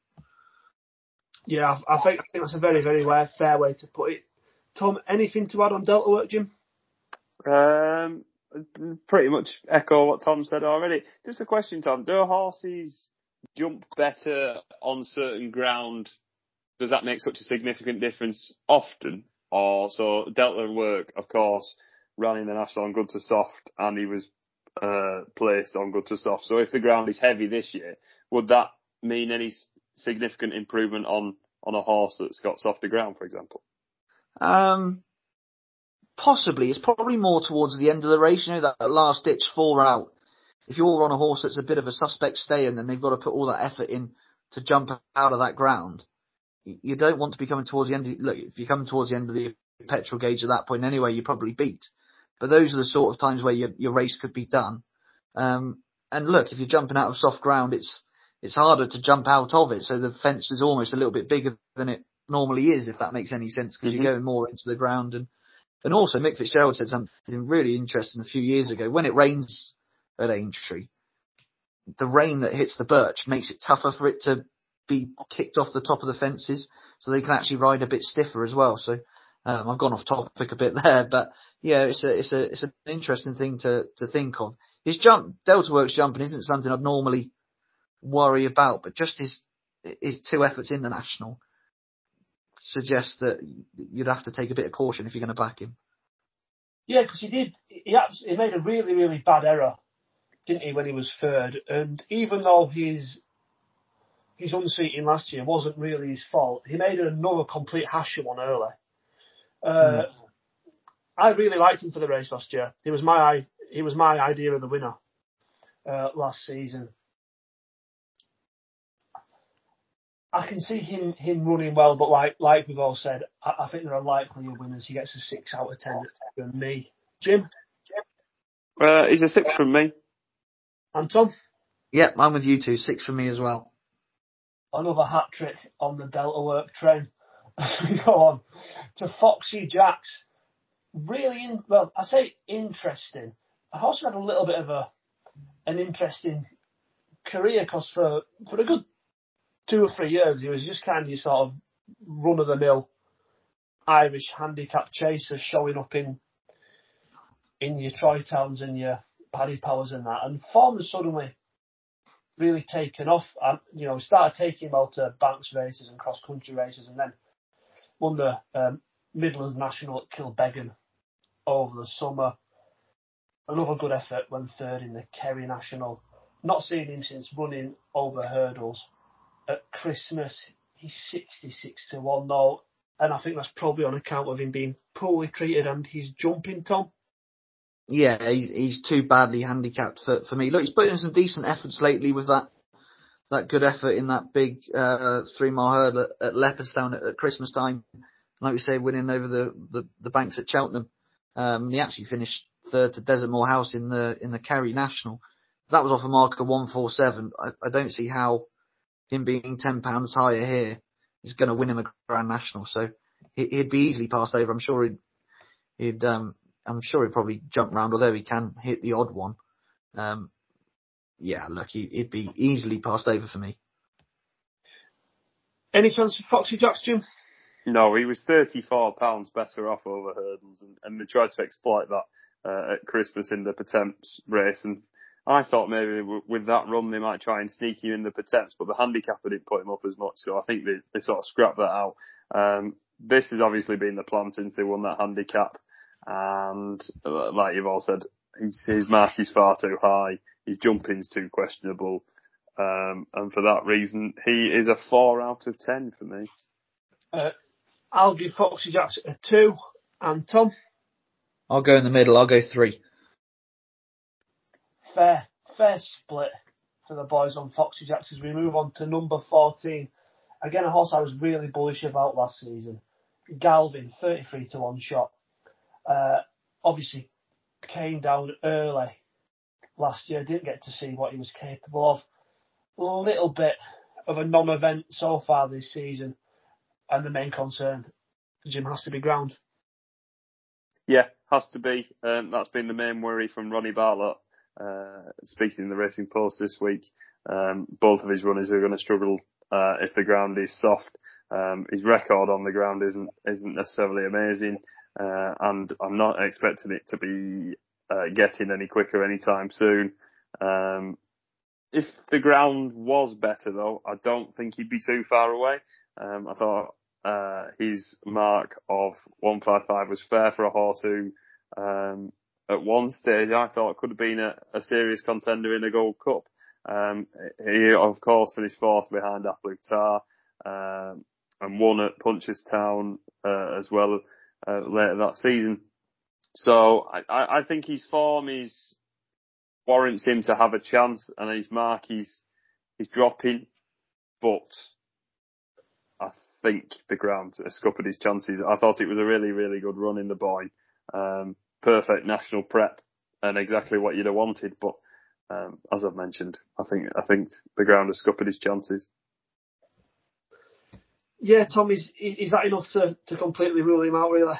Yeah, I, I think I think that's a very, very fair way to put it. Tom, anything to add on Delta Work, Jim? Um, pretty much echo what Tom said already. Just a question, Tom. Do horses jump better on certain ground? Does that make such a significant difference often? Or so Delta Work, of course, ran in the National on good to soft, and he was uh, placed on good to soft. So if the ground is heavy this year, would that mean any significant improvement on, on a horse that's got softer ground, for example? Um, possibly. It's probably more towards the end of the race. You know, that, that last ditch four out. If you're on a horse that's a bit of a suspect stay, and then they've got to put all that effort in to jump out of that ground, you don't want to be coming towards the end. Of, look, if you're coming towards the end of the petrol gauge at that point anyway, you probably beat. But those are the sort of times where your, your race could be done. Um, and look, if you're jumping out of soft ground, it's it's harder to jump out of it. So the fence is almost a little bit bigger than it normally is, if that makes any sense, because mm-hmm. you're going more into the ground. And, and also, Mick Fitzgerald said something really interesting a few years ago. When it rains at Aintree, the rain that hits the birch makes it tougher for it to be kicked off the top of the fences, so they can actually ride a bit stiffer as well. So um, I've gone off topic a bit there, but yeah, it's a it's a it's an interesting thing to to think of. His jump, Delta Works jumping, isn't something I'd normally worry about, but just his his two efforts in the National suggests that you'd have to take a bit of caution if you're going to back him. Yeah, because he did. He he made a really really bad error, didn't he, when he was third? And even though his his unseating last year wasn't really his fault, he made another complete hash one early. Uh, mm. I really liked him for the race last year. He was my he was my idea of the winner uh, last season. I can see him him running well, but like like we've all said, I, I think there are likelier winners. He gets a six out of ten from me. Jim? Uh, he's a six from me. And Tom? Yep, I'm with you two. Six from me as well. Another hat trick on the Delta Work train. We go on to Foxy Jacks. Really, in, well, I say interesting. I've also had a little bit of a an interesting career, because for, for a good two or three years, he was just kind of your sort of run-of-the-mill Irish handicap chaser, showing up in in your Troy Towns and your Paddy Powers and that. And form has suddenly really taken off. And, you know, started taking him out to Banks races and cross-country races, and then won the um, Midlands National at Kilbeggan over the summer. Another good effort, went third in the Kerry National. Not seen him since running over hurdles at Christmas. He's sixty-six to one though, and I think that's probably on account of him being poorly treated and he's jumping, Tom. Yeah, he's, he's too badly handicapped for, for me. Look, he's put in some decent efforts lately with that that good effort in that big uh, three-mile hurdle at, at Leopardstown at, at Christmas time. Like we say, winning over the, the, the Banks at Cheltenham. Um, he actually finished third to Desert Moor House in the in the Kerry National. That was off a mark of one forty-seven. I, I don't see how him being ten pounds higher here is going to win him a Grand National. So he, he'd be easily passed over. I'm sure he'd, he'd um, I'm sure he'd probably jump round, although he can hit the odd one. Um, yeah, look, he, he'd be easily passed over for me. Any chance for Foxy Jacks, Jim? No, he was thirty-four pounds better off over hurdles, and, and they tried to exploit that uh, at Christmas in the Pertemps race. And I thought maybe w- with that run they might try and sneak you in the Pertemps, but the handicapper didn't put him up as much, so I think they, they sort of scrapped that out. Um, this has obviously been the plan since they won that handicap, and uh, like you've all said, his, his mark is far too high, his jumping's too questionable, um, and for that reason, he is a four out of ten for me. Uh, I'll give Foxy Jacks a two, and Tom? I'll go in the middle, I'll go three. Fair, fair split for the boys on Foxy Jacks as we move on to number fourteen. Again, a horse I was really bullish about last season. Galvin, thirty-three to one shot. Uh, obviously came down early last year, didn't get to see what he was capable of. A little bit of a non-event so far this season, and the main concern, Jim, has to be ground. Yeah, has to be. Um, that's been the main worry from Ronnie Bartlett. Uh, speaking in the Racing Post this week, um, both of his runners are going to struggle uh, if the ground is soft. Um, his record on the ground isn't isn't necessarily amazing, uh, and I'm not expecting it to be uh, getting any quicker anytime soon. Um, if the ground was better, though, I don't think he'd be too far away. Um, I thought uh, his mark of one fifty-five was fair for a horse who, um, at one stage, I thought could have been a, a serious contender in a Gold Cup. Um, he, of course, finished fourth behind A Plus Tard, um, and won at Punchestown uh, as well uh, later that season. So I, I think his form is warrants him to have a chance, and his mark is is dropping, but I think the ground has scuppered his chances. I thought it was a really, really good run in the Boyne. Um, perfect national prep and exactly what you'd have wanted, but um, as I've mentioned, I think I think the ground has scuppered his chances. Yeah, Tom, is is that enough to, to completely rule him out, really?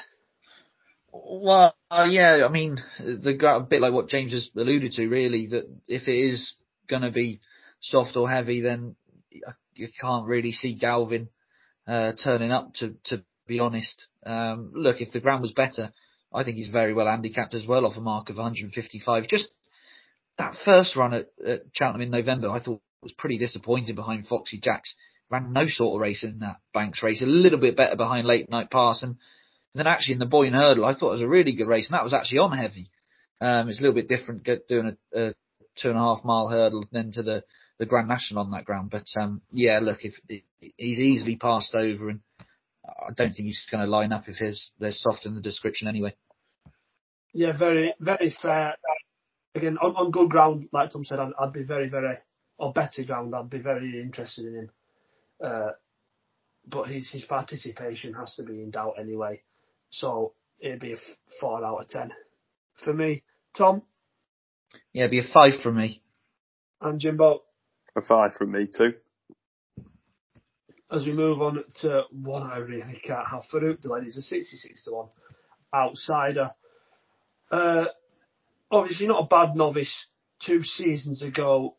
Well, uh, yeah, I mean, the a bit like what James has alluded to, really, that if it is going to be soft or heavy, then you can't really see Galvin uh, turning up, to, to be honest. Um, look, if the ground was better, I think he's very well handicapped as well off a mark of one fifty-five. Just that first run at, at Cheltenham in November, I thought was pretty disappointing behind Foxy Jacks. Ran no sort of race in that Banks race, a little bit better behind Late Night Pass, and And then actually in the Boyne Hurdle, I thought it was a really good race, and that was actually on heavy. Um, it's a little bit different doing a, a two and a half mile hurdle than to the, the Grand National on that ground. But um, yeah, look, if, if he's easily passed over, and I don't think he's going to line up if his, they're soft in the description anyway. Yeah, very, very fair. Again, on, on good ground, like Tom said, I'd, I'd be very, very, or better ground, I'd be very interested in him. Uh, but his his participation has to be in doubt anyway. So it'd be a four out of ten for me. Tom? Yeah, it'd be a five from me. And Jimbo? A five from me too. As we move on to one I really can't have, Farouk Delaney is a sixty-six to one outsider. Uh, obviously not a bad novice two seasons ago,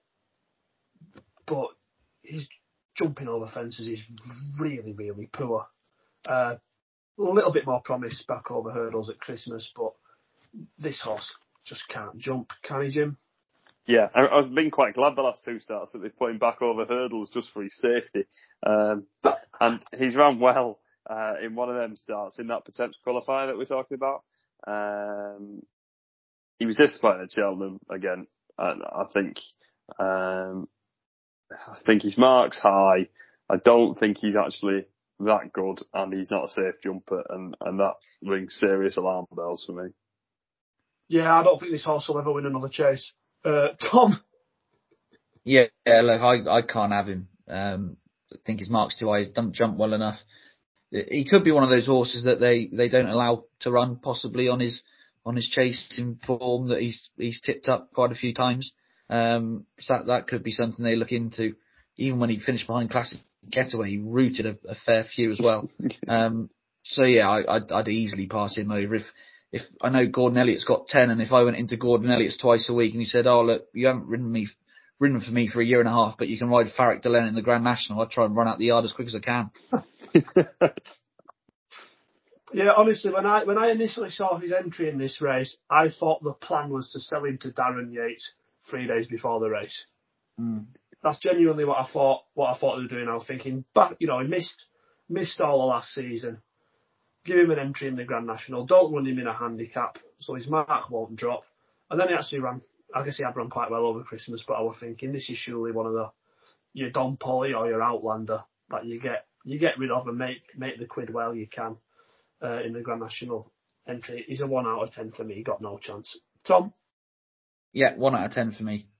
but his jumping over fences is really, really poor. Uh, a little bit more promise back over hurdles at Christmas, but this horse just can't jump, can he, Jim? Yeah, I, I've been quite glad the last two starts that they've put him back over hurdles just for his safety. Um, and he's ran well uh, in one of them starts, in that potential qualifier that we're talking about. Um, he was disappointed at Cheltenham again. And I think um, I think his mark's high. I don't think he's actually that good, and he's not a safe jumper, and, and that rings serious alarm bells for me. Yeah, I don't think this horse will ever win another chase. Uh, Tom? Yeah, yeah, look, I, I can't have him. Um, I think his mark's too high. He doesn't jump well enough. He could be one of those horses that they, they don't allow to run, possibly on his on his chasing form that he's he's tipped up quite a few times. Um, so that, that could be something they look into. Even when he finished behind Classic Getaway, he rooted a, a fair few as well. Um, so yeah, I, I'd, I'd easily pass him over. If if I know Gordon Elliott's got ten, and if I went into Gordon Elliott's twice a week and he said, "Oh look, you haven't ridden me, ridden for me for a year and a half, but you can ride Farrick Delen in the Grand National," I'd try and run out the yard as quick as I can. Yeah, honestly, when I when I initially saw his entry in this race, I thought the plan was to sell him to Darren Yates three days before the race. Mm. That's genuinely what I thought. What I thought they were doing. I was thinking, but you know, he missed missed all of last season. Give him an entry in the Grand National. Don't run him in a handicap, so his mark won't drop. And then he actually ran. I guess he had run quite well over Christmas, but I was thinking this is surely one of the your Don Polly or your Outlander that you get you get rid of and make make the quid well you can. Uh, in the Grand National entry. He's a one out of ten for me. He got no chance. Tom? Yeah, one out of ten for me.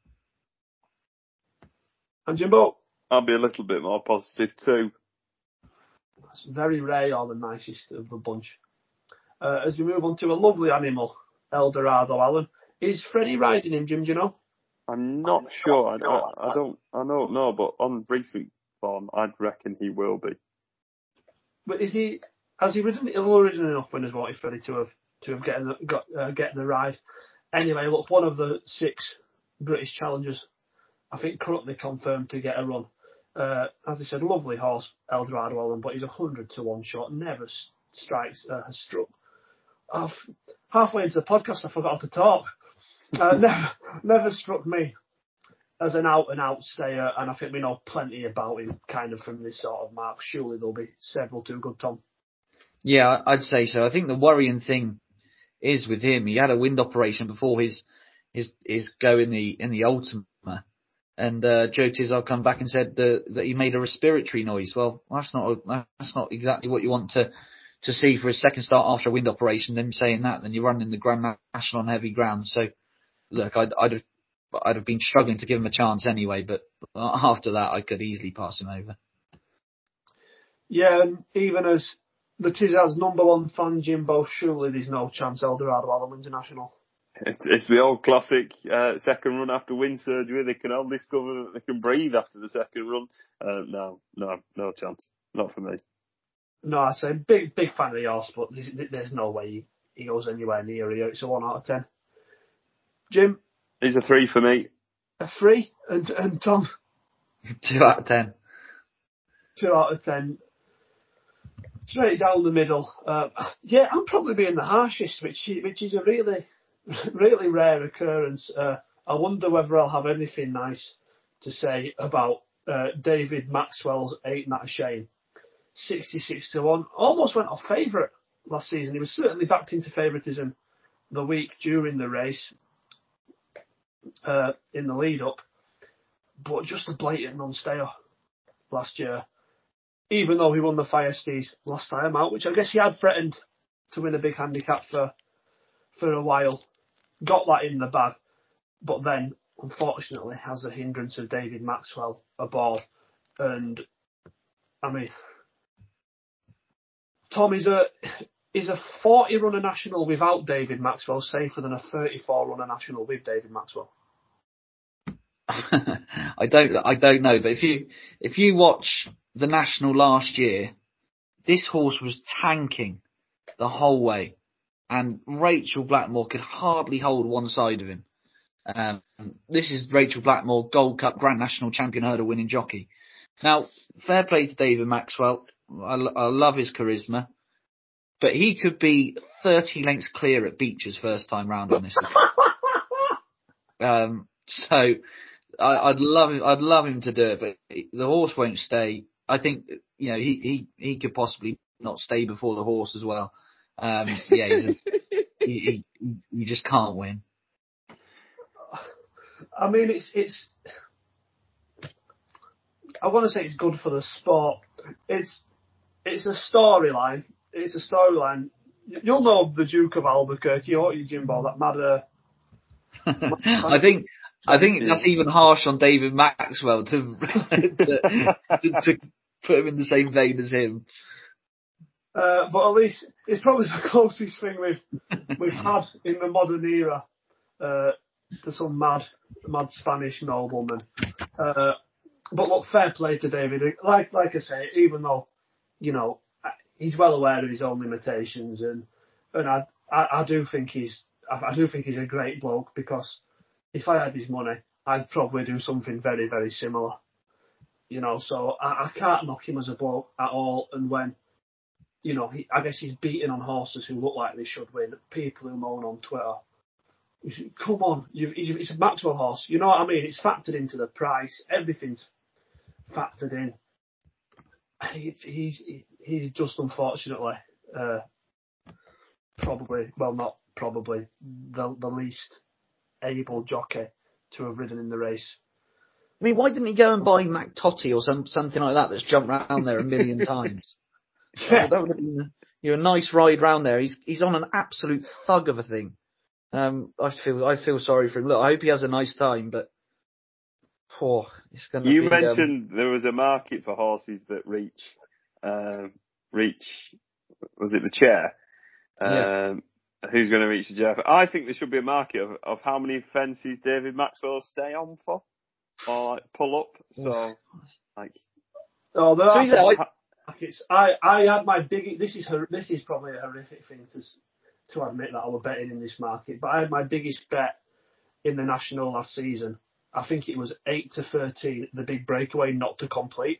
And Jimbo? I'll be a little bit more positive too. That's very rare, or the nicest of the bunch. Uh, as we move on to a lovely animal, Eldorado Allen. Is Freddie riding him, Jim, do you know? I'm not sure. I, I, I don't I don't know, but on recent form, I'd reckon he will be. But is he has he ridden? He'll have ridden enough winners, won't he, Freddie, to have to have getting the, got uh, getting the ride. Anyway, look, one of the six British challengers, I think, currently confirmed to get a run. Uh, as I said, lovely horse, Eldorado Ellen, but he's a hundred to one shot. Never strikes, uh, has struck. I've, halfway into the podcast, I forgot to talk. Uh, never, never struck me as an out-and-out stayer, and I think we know plenty about him, kind of from this sort of mark. Surely there'll be several too good, Tom. Yeah, I'd say so. I think the worrying thing is with him, he had a wind operation before his his his go in the in the Ultima, and uh, Joe Tizard come back and said that, that he made a respiratory noise. Well, that's not a, that's not exactly what you want to to see for his second start after a wind operation. Them saying that, then you're running the Grand National on heavy ground. So, look, I'd I'd have I'd have been struggling to give him a chance anyway, but after that, I could easily pass him over. Yeah, and even as the Tizard's number one fan, Jimbo, surely there's no chance Eldorado Ellen wins a national. It's, it's the old classic uh, second run after wind surgery. They can all discover that they can breathe after the second run. Uh, no, no, no chance. Not for me. No, I say big, big fan of the horse, but there's, there's no way he, he goes anywhere near here. It's a one out of ten. Jim? He's a three for me. A three? And, and Tom? Two out of ten. Two out of ten. Straight down the middle. Uh, yeah, I'm probably being the harshest, which which is a really, really rare occurrence. Uh, I wonder whether I'll have anything nice to say about uh, David Maxwell's Eight Not a Shame. sixty-six to one. Almost went off favourite last season. He was certainly backed into favouritism the week during the race, uh, in the lead up, but just a blatant non-stayer last year. Even though he won the Firestees last time out, which I guess he had threatened to win a big handicap for for a while, got that in the bag, but then unfortunately has the hindrance of David Maxwell aboard. And I mean, Tom, is a is a forty runner national without David Maxwell safer than a thirty-four runner national with David Maxwell? I don't I don't know, but if you if you watch the National last year, this horse was tanking the whole way, and Rachel Blackmore could hardly hold one side of him. Um, this is Rachel Blackmore, Gold Cup Grand National champion hurdle winning jockey. Now, fair play to David Maxwell. I, I love his charisma, but he could be thirty lengths clear at Beecher's first time round on this. um, so I, I'd love him. I'd love him to do it, but the horse won't stay. I think, you know, he, he, he could possibly not stay before the horse as well. Um, yeah, he's a, he, he, you just can't win. I mean, it's, it's, I want to say it's good for the sport. It's, it's a storyline. It's a storyline. You'll know the Duke of Albuquerque, won't you, Jimbo? That mad, uh, I think, I think that's even harsh on David Maxwell to, to, to, to put him in the same vein as him. Uh, but at least it's probably the closest thing we've we've had in the modern era uh, to some mad mad Spanish nobleman. Uh, but look, fair play to David. Like like I say, even though you know he's well aware of his own limitations, and and I I, I do think he's I, I do think he's a great bloke, because if I had his money, I'd probably do something very, very similar. You know, so I, I can't knock him as a bloke at all. And when, you know, he, I guess he's beating on horses who look like they should win, people who moan on Twitter, come on, you've, it's a Maxwell horse. You know what I mean? It's factored into the price. Everything's factored in. It's, he's he's just unfortunately uh, probably, well, not probably, the, the least able jockey to have ridden in the race. I mean, why didn't he go and buy Mac Totty or some something like that that's jumped round there a million times? Yeah. That would have been you know, a nice ride round there. He's he's on an absolute thug of a thing. Um, I feel I feel sorry for him. Look, I hope he has a nice time, but oh, it's going to You be, mentioned um, there was a market for horses that reach, um, reach, was it the chair? Um, yeah. Who's going to reach the chair? I think there should be a market of, of how many fences David Maxwell stay on for, or like pull up. So, like, oh, so he's, I, I It's, I, I had my big. This is her, this is probably a horrific thing to to admit that I was betting in this market, but I had my biggest bet in the national last season. I think it was eight to thirteen. The big breakaway not to complete.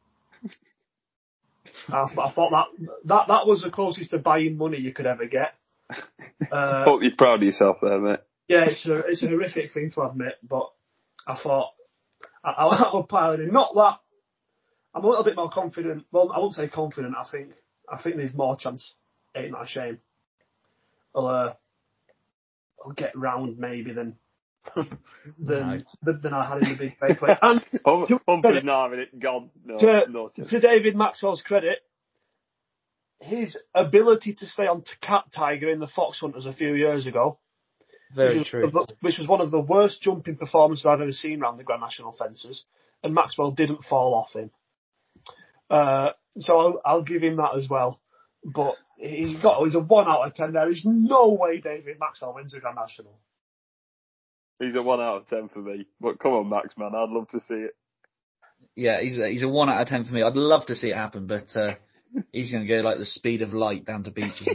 I, I thought that that that was the closest to buying money you could ever get. Uh, Hope you're proud of yourself there, mate. Yeah, it's a it's a horrific thing to admit, but I thought I, I, I was piling in. Not that. I'm a little bit more confident. Well, I won't say confident. I think I think there's more chance. Ain't that a shame? I'll, uh, I'll get round maybe than than, no. than I had in the big breakaway. And Humpers now having it gone. No, to, no to David Maxwell's credit, his ability to stay on Cat Tiger in the Fox Hunters a few years ago, very which true, was, which was one of the worst jumping performances I've ever seen around the Grand National fences, and Maxwell didn't fall off him. Uh, so I'll, I'll give him that as well. But he's got he's a one out of ten. There is no way David Maxwell wins a Grand National. He's a one out of ten for me. But come on, Max, man, I'd love to see it. Yeah, he's a, he's a one out of ten for me. I'd love to see it happen, but uh, he's going to go like the speed of light down to beaches.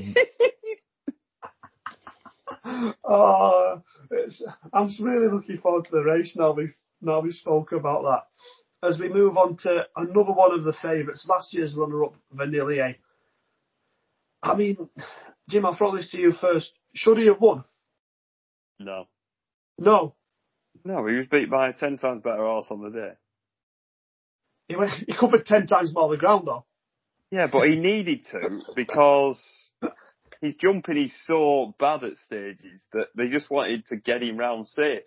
Oh, it's, I'm really looking forward to the race now. We've now we spoke about that. As we move on to another one of the favourites, last year's runner-up, Vanillier. I mean, Jim, I'll throw this to you first. Should he have won? No. No. No, he was beat by a ten times better horse on the day. He, went, he covered ten times more of the ground, though. Yeah, but he needed to because his jumping is so bad at stages that they just wanted to get him round safe.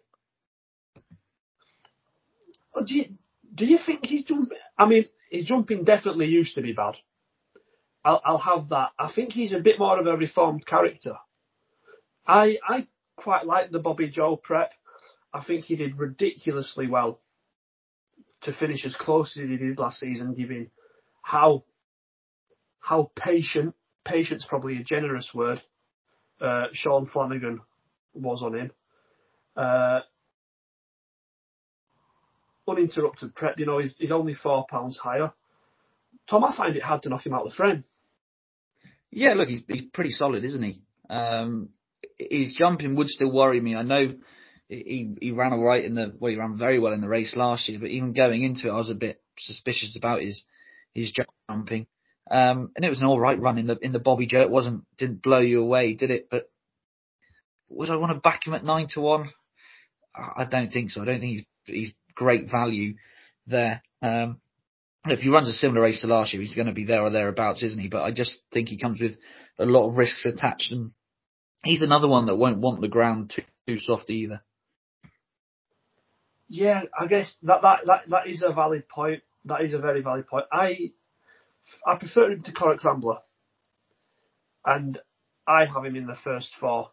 Do you, do you think he's jumping? I mean, his jumping definitely used to be bad. I'll, I'll have that. I think he's a bit more of a reformed character. I I quite like the Bobby Joe prep. I think he did ridiculously well to finish as close as he did last season, given how how patient, patient's probably a generous word, uh, Sean Flanagan was on him. Uh, uninterrupted prep, you know, he's, he's only four pounds higher. Tom, I find it hard to knock him out of the frame. Yeah, look, he's, he's pretty solid, isn't he? Um, his jumping would still worry me. I know he he ran all right in the, well, he ran very well in the race last year, but even going into it, I was a bit suspicious about his his jumping. Um, and it was an all right run in the in the Bobby Joe. It wasn't didn't blow you away, did it? But would I want to back him at nine to one? I don't think so. I don't think he's he's great value there. Um, if he runs a similar race to last year, he's going to be there or thereabouts, isn't he? But I just think he comes with a lot of risks attached, and he's another one that won't want the ground too, too soft either. Yeah, I guess that, that, that, that is a valid point. That is a very valid point. I I prefer him to Corach Rambler, and I have him in the first four.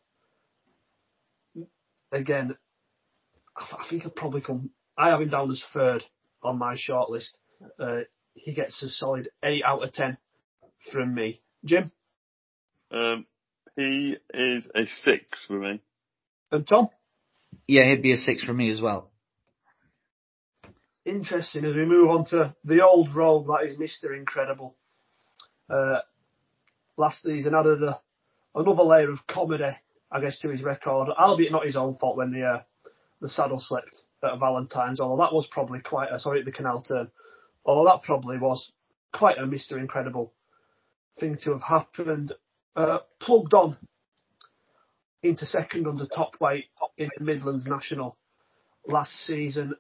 Again, I think I'll probably come. I have him down as third on my shortlist. Uh, he gets a solid eight out of ten from me. Jim? Um, he is a six for me. And Tom? Yeah, he'd be a six for me as well. Interesting as we move on to the old rogue that is Mister Incredible. Uh, last season added a, another layer of comedy, I guess, to his record, albeit not his own fault when the uh, the saddle slipped at Valentine's, although that was probably quite a, sorry, at the Canal Turn, although that probably was quite a Mister Incredible thing to have happened. Uh, plugged on into second under top weight in the Midlands National last season.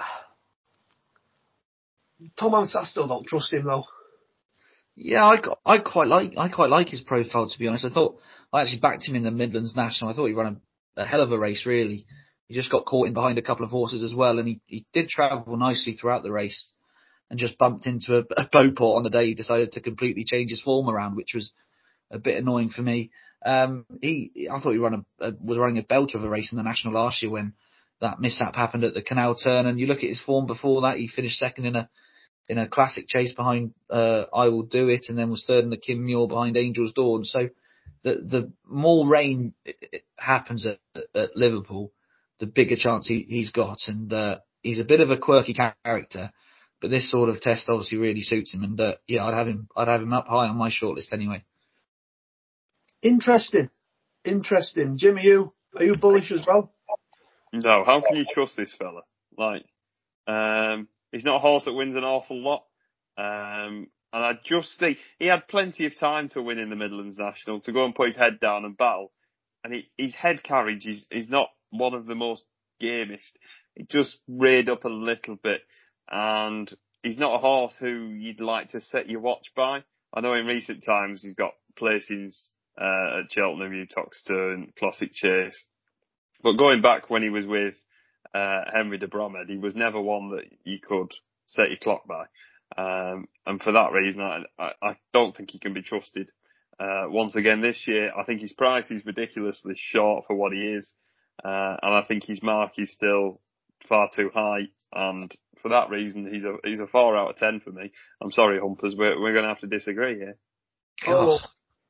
Tom Hanks, I still don't trust him though. Yeah, I, I quite like I quite like his profile, to be honest. I thought I actually backed him in the Midlands National. I thought he ran a, a hell of a race, really. He just got caught in behind a couple of horses as well, and he, he did travel nicely throughout the race, and just bumped into a, a Beauport on the day he decided to completely change his form around, which was a bit annoying for me. Um, he, I thought he ran a, a, was running a belter of a race in the National last year when that mishap happened at the Canal Turn, and you look at his form before that, he finished second in a in a classic chase behind uh, I Will Do It, and then was third in the Kim Muir behind Angel's Dawn. So the the more rain happens at, at Liverpool, the bigger chance he, he's got, and uh, he's a bit of a quirky character, but this sort of test obviously really suits him, and uh, yeah, I'd have him. I'd have him up high on my shortlist anyway. Interesting, interesting. Jim, are you are you bullish as well? No, how can you trust this fella? Like, um, he's not a horse that wins an awful lot. Um, and I just think he had plenty of time to win in the Midlands National, to go and put his head down and battle. And he, his head carriage is, is not one of the most gamest. It just reared up a little bit. And he's not a horse who you'd like to set your watch by. I know in recent times he's got places uh, at Cheltenham, Uttoxeter, Classic Chase. But going back when he was with uh, Henry de Bromhead, he was never one that you could set your clock by. Um, and for that reason, I, I, I don't think he can be trusted. Uh, once again this year, I think his price is ridiculously short for what he is. Uh, and I think his mark is still far too high. And for that reason, he's a, he's a four out of ten for me. I'm sorry, Humpers, we're, we're going to have to disagree here. Oh,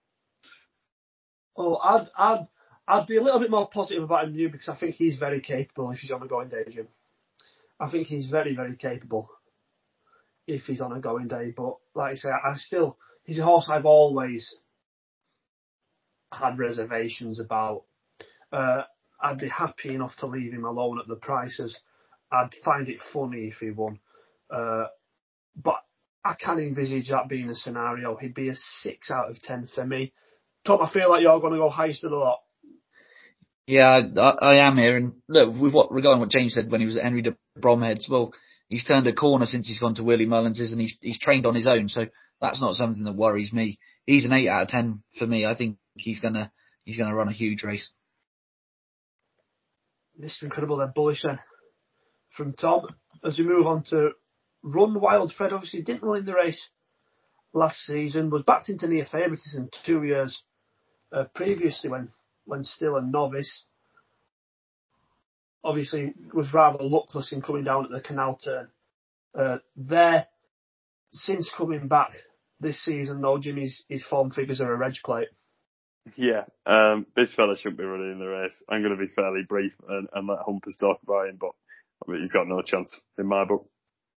oh, I'd, I'd, I'd be a little bit more positive about him than you, because I think he's very capable if he's on a going day, Jim. I think he's very, very capable if he's on a going day. But like I say, I still, he's a horse I've always had reservations about. Uh, I'd be happy enough to leave him alone at the prices. I'd find it funny if he won. Uh, but I can envisage that being a scenario. He'd be a six out of ten for me. Tom, I feel like you're going to go highest of the lot. Yeah, I, I am here. And look, with what regarding what James said when he was at Henry de Bromhead's, well, he's turned a corner since he's gone to Willie Mullins's, and he's he's trained on his own. So that's not something that worries me. He's an eight out of ten for me. I think he's gonna he's gonna run a huge race. Mister Incredible, they're bullish then. From Tom, as we move on to Run Wild, Fred obviously didn't run in the race last season, was backed into near favouritism two years uh, previously when, when still a novice. Obviously was rather luckless in coming down at the Canal Turn. Uh, there, since coming back this season though, Jimmy's his form figures are a reg plate. Yeah, um, this fella shouldn't be running in the race. I'm going to be fairly brief and, and let Humpers talk about him, but I mean, he's got no chance in my book.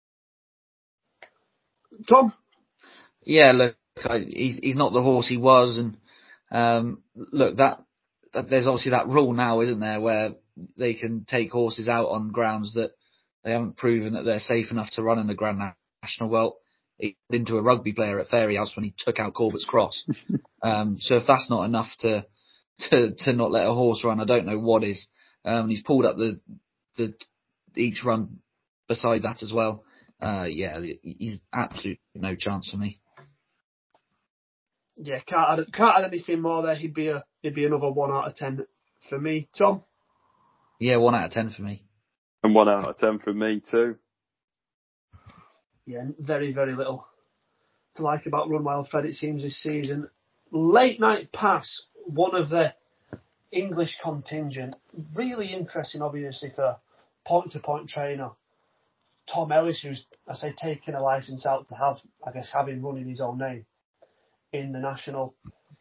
Tom? Yeah, look, I, he's he's not the horse he was, and um, look, that, that there's obviously that rule now, isn't there, where they can take horses out on grounds that they haven't proven that they're safe enough to run in the Grand National. Well, he got into a rugby player at Fairyhouse when he took out Corbett's Cross. um, so if that's not enough to, to to not let a horse run, I don't know what is. Um, he's pulled up the the each run beside that as well. Uh, yeah, he's absolutely no chance for me. Yeah, can't add, can't add anything more there. He'd be a he'd be another one out of ten for me. Tom? Yeah, one out of ten for me. And one out of ten from me too. Yeah, very, very little to like about Run Wild Fred, it seems, this season. Late Night Pass, one of the English contingent. Really interesting, obviously, for point-to-point trainer Tom Ellis, who's, I say, taken a licence out to have, I guess, having run in his own name in the National.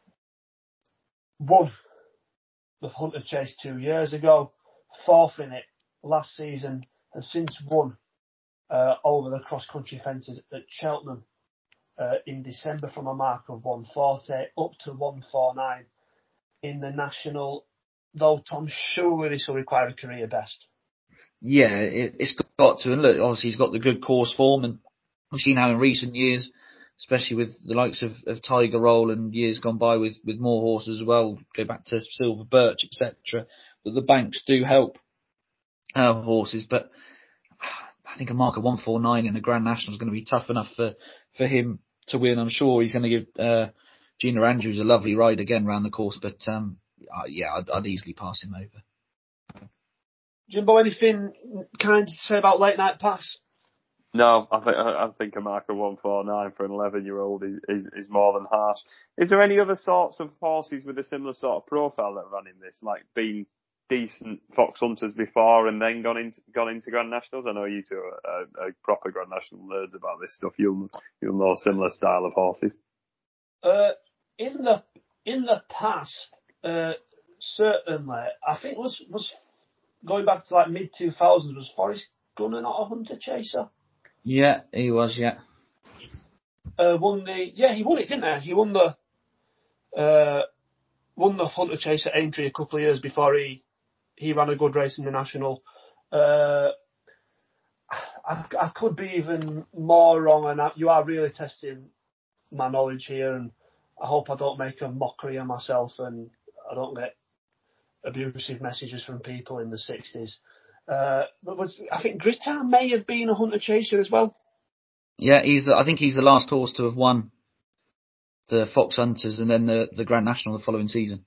Won the Hunter Chase two years ago, fourth in it last season, has since won Uh, over the cross-country fences at Cheltenham uh, in December from a mark of one forty up to one forty-nine in the National. Though, Tom, surely this will require a career best. Yeah, it, it's got to. And look, obviously he's got the good course form, and we've seen how in recent years, especially with the likes of, of Tiger Roll and years gone by with, with more horses as well, go back to Silver Birch, et cetera, that the banks do help uh, horses, but I think a mark of one forty-nine in the Grand National is going to be tough enough for, for him to win. I'm sure he's going to give uh, Gina Andrews a lovely ride again round the course, but um, uh, yeah, I'd, I'd easily pass him over. Jimbo, anything kind to say about Late Night Pass? No, I think I think a mark of one forty-nine for an eleven-year-old is, is is more than harsh. Is there any other sorts of horses with a similar sort of profile that run in this, like being decent fox hunters before and then gone into gone into Grand Nationals? I know you two are, are, are proper Grand National nerds about this stuff. You'll you'll know a similar style of horses. Uh, in the in the past, uh, certainly, I think was was going back to like mid two thousands. Was Forrest Gunner not a hunter chaser? Yeah, he was. Yeah. Uh, won the yeah he won it, didn't he? He won the uh, won the Hunter Chase at Aintree a couple of years before he he ran a good race in the National. Uh, I, I could be even more wrong, and I, you are really testing my knowledge here, and I hope I don't make a mockery of myself and I don't get abusive messages from people in the sixties. Uh, but was I think Grittar may have been a Hunter Chaser as well. Yeah, he's. The, I think he's the last horse to have won the Fox Hunters and then the the Grand National the following season.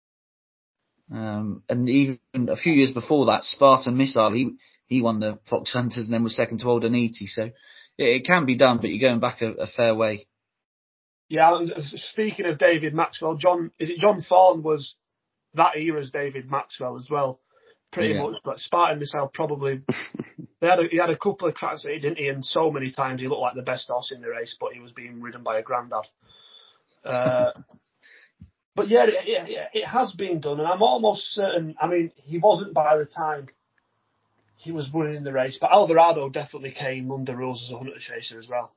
Um, and even a few years before that, Spartan Missile, he he won the Fox Hunters and then was second to Old Aniti. So it, it can be done, but you're going back a, a fair way. Yeah, speaking of David Maxwell, John is it John Thorne was that era's David Maxwell as well, pretty yeah. much. But Spartan Missile probably they had a, he had a couple of cracks at it, didn't he? And so many times he looked like the best horse in the race, but he was being ridden by a granddad. Uh, but yeah, it, it, it has been done, and I'm almost certain. I mean, he wasn't by the time he was running the race, but Alvarado definitely came under rules as a Hunter Chaser as well.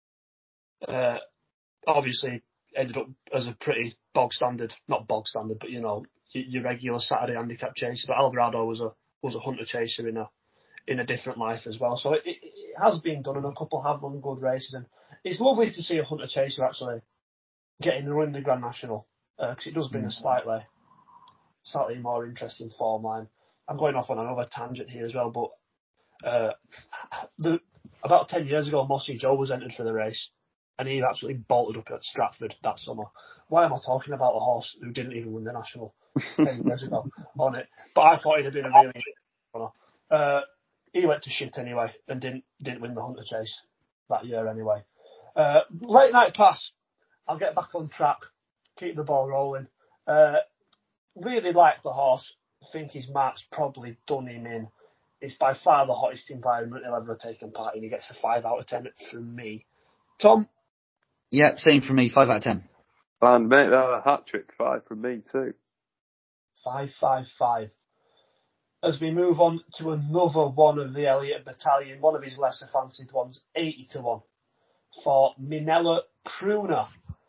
Uh, obviously, ended up as a pretty bog standard, not bog standard, but you know, your regular Saturday handicap chaser. But Alvarado was a was a Hunter Chaser in a in a different life as well. So it, it, it has been done, and a couple have run good races, and it's lovely to see a Hunter Chaser actually getting the run in the Grand National because uh, it does bring mm. a slightly slightly more interesting form line. I'm going off on another tangent here as well, but uh, the, about ten years ago, Mossy Joe was entered for the race, and he absolutely bolted up at Stratford that summer. Why am I talking about a horse who didn't even win the National ten years ago on it? But I thought he'd have been a really good runner. Uh, he went to shit anyway and didn't didn't win the Hunter Chase that year anyway. Uh, late night pass. I'll get back on track. Keep the ball rolling. Uh, really like the horse. Think his mark's probably done him in. It's by far the hottest environment he'll ever have taken part in. He gets a five out of ten from me. Tom? Yeah, same from me. Five out of ten. And mate, that a hat trick. Five from me too. Five, five, five. As we move on to another one of the Elliott Battalion, one of his lesser fancied ones, eighty to one for Minella Crooner.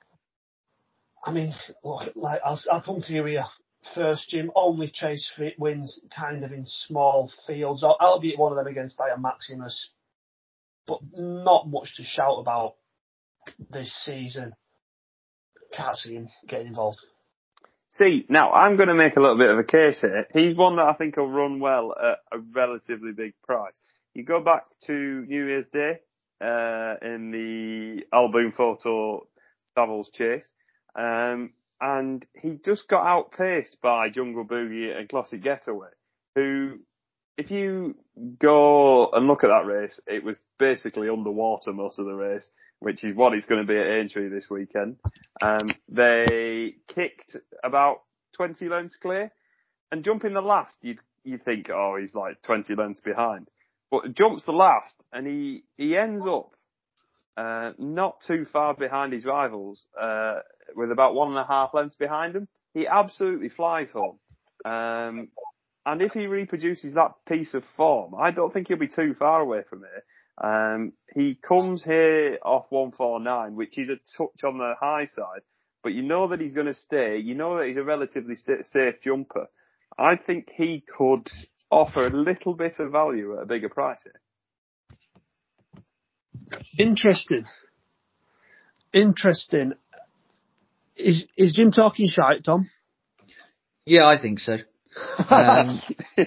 I mean, look, like I'll, I'll come to you here first, Jim. Only chase wins kind of in small fields, albeit one of them against Iron Maximus, but not much to shout about this season. Can't see him getting involved. See, now I'm going to make a little bit of a case here. He's one that I think will run well at a relatively big price. You go back to New Year's Day uh, in the Alboon Photo Savills Chase, um, and he just got outpaced by Jungle Boogie and Classic Getaway, who, if you go and look at that race, it was basically underwater most of the race, which is what it's going to be at Aintree this weekend. Um, they kicked about twenty lengths clear, and jumping the last, you'd, you'd think, oh, he's like twenty lengths behind. But jumps the last, and he, he ends up uh, not too far behind his rivals, uh, with about one and a half lengths behind him. He absolutely flies home. Um, and if he reproduces that piece of form, I don't think he'll be too far away from it. Um, he comes here off one forty-nine, which is a touch on the high side, but you know that he's going to stay. You know that he's a relatively st- safe jumper. I think he could offer a little bit of value at a bigger price here. Interesting. Interesting. Is is Jim talking shite, Tom? Yeah, I think so. Um,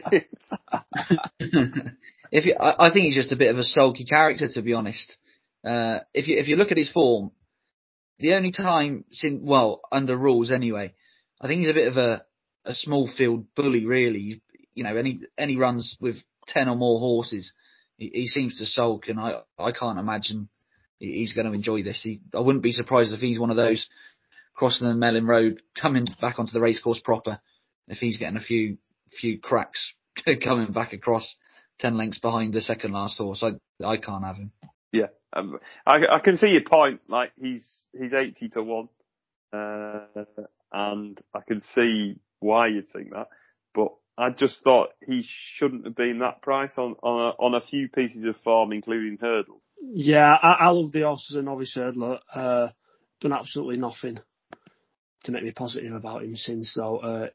if you, I, I think he's just a bit of a sulky character, to be honest. Uh, if you if you look at his form, the only time since well under rules anyway, I think he's a bit of a, a small field bully. Really, you know, any any runs with ten or more horses, he, he seems to sulk, and I I can't imagine he's going to enjoy this. He, I wouldn't be surprised if he's one of those crossing the Mellon Road, coming back onto the racecourse proper. If he's getting a few few cracks coming back across ten lengths behind the second last horse, I I can't have him. Yeah, um, I I can see your point. Like he's he's eighty to one, uh, and I can see why you'd think that. But I just thought he shouldn't have been that price on on a, on a few pieces of form, including hurdle. Yeah, I, I love the horses and obviously Hurdler. Uh, done absolutely nothing to make me positive about him since, though. Uh,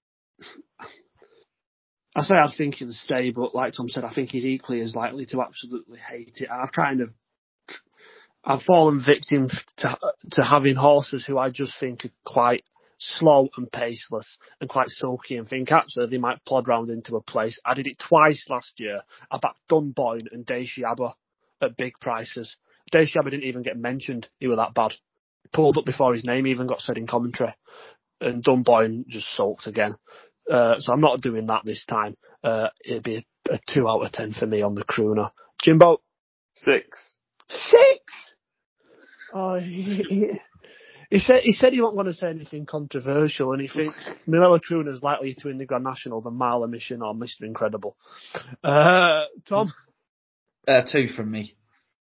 I say I think he'll stay, but like Tom said, I think he's equally as likely to absolutely hate it. I've kind of, I've fallen victim to to having horses who I just think are quite slow and paceless and quite sulky and think actually they might plod round into a place. I did it twice last year. I backed Dunboyne and Dayshiaba at big prices. Dayshiaba didn't even get mentioned. He was that bad. Pulled up before his name even got said in commentary. And Dunboyne just sulked again. Uh, so I'm not doing that this time. Uh, it'd be a, a two out of ten for me on the crooner. Jimbo? Six. Six? Oh, he, he, he said he said he wasn't going to say anything controversial, and he thinks Milella Crooner's likely to win the Grand National than Marla Mission or Mister Incredible. Uh, Tom? Uh, two from me.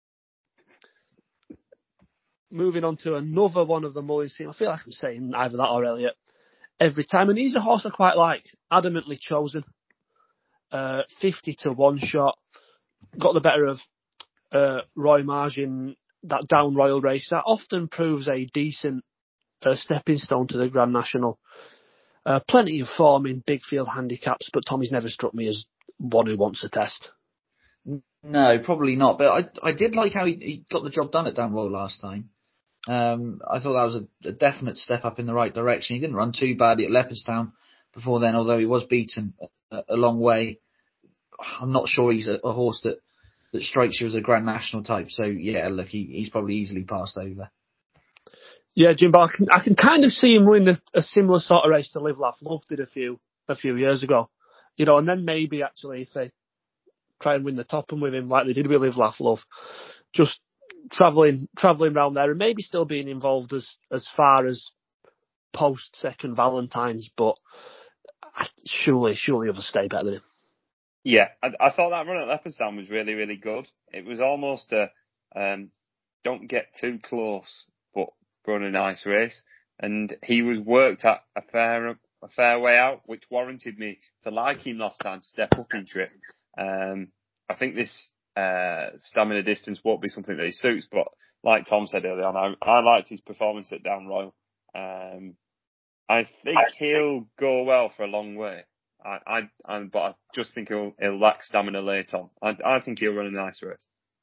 Moving on to another one of the Mullins team. I feel like I'm saying either that or Elliot every time. And he's a horse I quite like. Adamantly Chosen. Uh, fifty to one shot. Got the better of uh, Roy Marge in that Down Royal race. That often proves a decent uh, stepping stone to the Grand National. Uh, plenty of form in big field handicaps, but Tommy's never struck me as one who wants a test. No, probably not. But I I did like how he, he got the job done at Down Royal last time. Um, I thought that was a, a definite step up in the right direction. He didn't run too badly at Leopardstown before then, although he was beaten a, a long way. I'm not sure he's a, a horse that, that strikes you as a Grand National type. So, yeah, look, he, he's probably easily passed over. Yeah, Jimbo, I can, I can kind of see him winning a, a similar sort of race to Live Laugh Love did a few a few years ago. You know, and then maybe actually if they try and win the top and with him like they did with Live Laugh Love, just travelling travelling around there and maybe still being involved as, as far as post second Valentine's, but surely surely others stay better than him. Yeah, I, I thought that run at Leopardstown was really, really good. It was almost a um, don't get too close, but run a nice race. And he was worked at a fair a fair way out, which warranted me to like him last time to step up in trip. Um, I think this uh, stamina distance won't be something that he suits, but like Tom said earlier on, I, I liked his performance at Down Royal. Um, I think he'll go well for a long way. I, I, I but I just think he'll, he'll lack stamina late on. I, I think he'll run a nice race.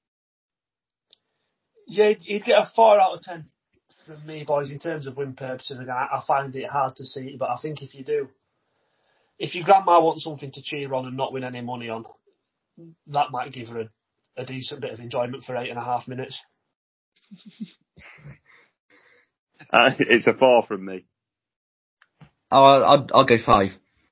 Yeah, he'd get a four out of ten from me, boys, in terms of win purposes. Again, I find it hard to see, but I think if you do, if your grandma wants something to cheer on and not win any money on, that might give her a, a decent bit of enjoyment for eight and a half minutes. uh, it's a four from me. Oh, I'll, I'll go five.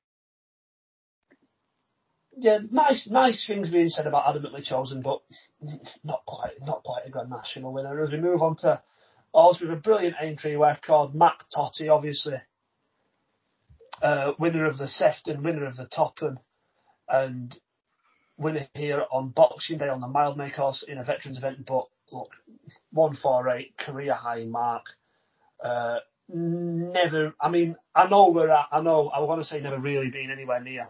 Yeah, nice, nice things being said about Adamantly Chosen, but not quite, not quite a Grand National winner. As we move on to horse with a brilliant entry record, Mac Totti, obviously uh, winner of the Sefton, winner of the Toppen, and winner here on Boxing Day on the Mildmay course in a veterans event. But look, one forty-eight career high mark. Uh, never, I mean, I know we're at, I know I want to say never really been anywhere near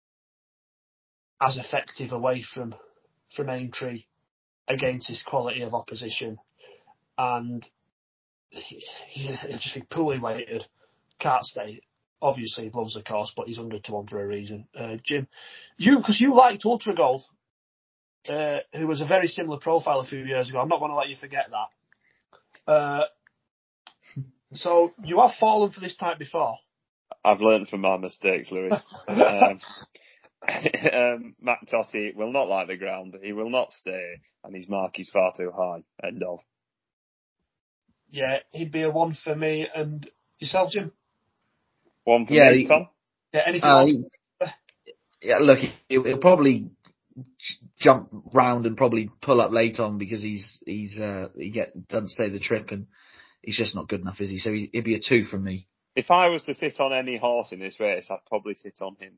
as effective away from from Aintree against this quality of opposition, and he'll just be poorly weighted. Can't stay. Obviously, he loves the course, but he's under to one for a reason. Uh, Jim, you because you liked Ultra Gold, uh, who was a very similar profile a few years ago. I'm not going to let you forget that. Uh, so you have fallen for this type before. I've learned from my mistakes, Lewis. um, um, Mac Totti will not like the ground. He will not stay, and his mark is far too high. End of. Yeah, he'd be a one for me. And yourself, Jim? One for yeah, me, he, Tom? Yeah, anything uh, else? he, yeah, look, he'll, he'll probably jump round and probably pull up late on because he's he's uh, he get doesn't stay the trip and he's just not good enough, is he? So he, it'd be a two from me. If I was to sit on any horse in this race, I'd probably sit on him.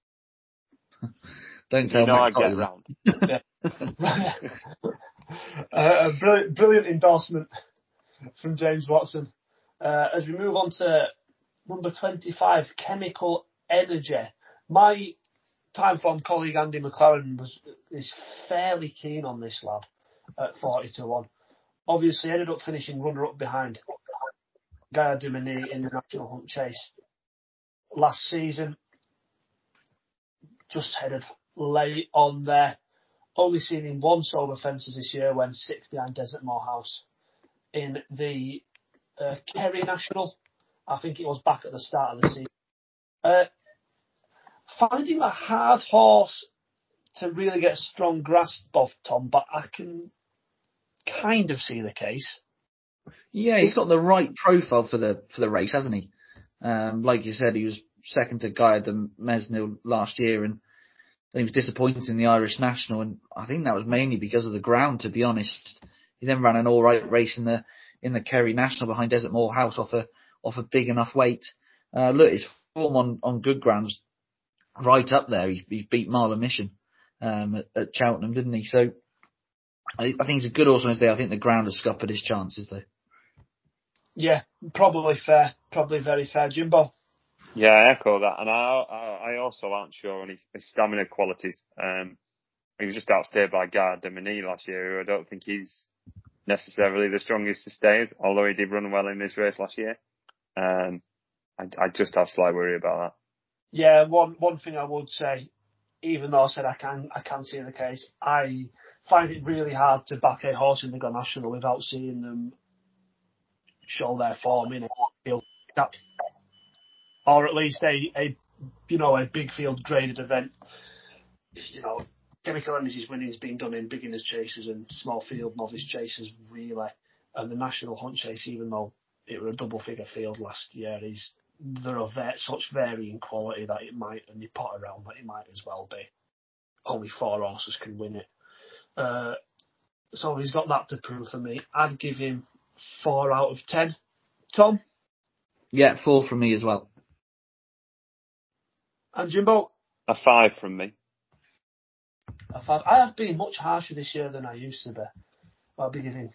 Don't tell you know I Mac get Totti round. uh, a brilliant, brilliant endorsement from James Watson. Uh, as we move on to number twenty-five, Chemical Energy. My time-form colleague Andy McLaren was is fairly keen on this lad. at forty to one. Obviously, ended up finishing runner-up behind Gaia Dumini in the National Hunt Chase last season. Just headed late on there. Only seen him once over fences this year when sixth behind Desert Morehouse in the uh, Kerry National. I think it was back at the start of the season. Uh, finding a hard horse to really get a strong grasp of, Tom, but I can kind of see the case. Yeah, he's got the right profile for the for the race, hasn't he? Um, like you said, he was second to Gaia de Mesnil last year, and he was disappointed in the Irish National, and I think that was mainly because of the ground, to be honest. He then ran an all right race in the in the Kerry National behind Desert Morehouse off a off a big enough weight. Uh, look, his form on, on good grounds right up there. He, he beat Marla Mission um, at, at Cheltenham, didn't he? So I, I think he's a good horse on his day. I think the ground has scuppered his chances, though. Yeah, probably fair. Probably very fair. Jimbo? Yeah, I echo that. And I I also aren't sure on his, his stamina qualities. Um, he was just outstayed by Gaia Dumini last year, who I don't think he's necessarily the strongest to stayers, although he did run well in this race last year. Um, I, I just have slight worry about that. Yeah, one one thing I would say, even though I said I can I can see the case, I find it really hard to back a horse in the Grand National without seeing them show their form in a field cap, or at least a, a you know a big field graded event. You know, Chemical Energy's winning's been done in beginners chases and small field novice chases really, and the National Hunt Chase, even though it was a double figure field last year, is they're of such varying quality that it might, and they pot around that it might as well be only four horses can win it. Uh, so he's got that to prove for me. I'd give him four out of ten. Tom? Yeah, four from me as well. And Jimbo? A five from me. A five. I have been much harsher this year than I used to be. I'll be giving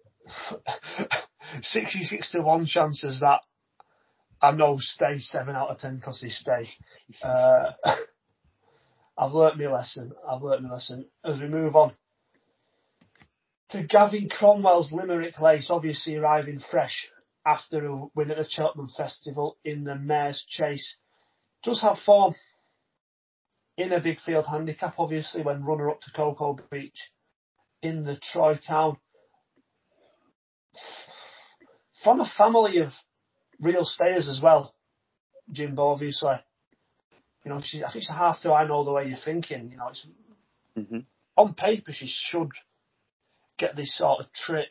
sixty-six to one chances that I know stay seven out of ten because they stay. Uh, I've learnt my lesson. I've learnt my lesson. As we move on to Gavin Cromwell's Limerick Lace, obviously arriving fresh after a win at the Cheltenham Festival in the Mares Chase. Does have form in a big field handicap, obviously, when runner-up to Cocoa Beach in the Troy Town. From a family of real stayers as well, Jimbo, obviously. You know, she, I think she's half to I know the way you're thinking. You know, it's Mm-hmm. on paper she should get this sort of trip.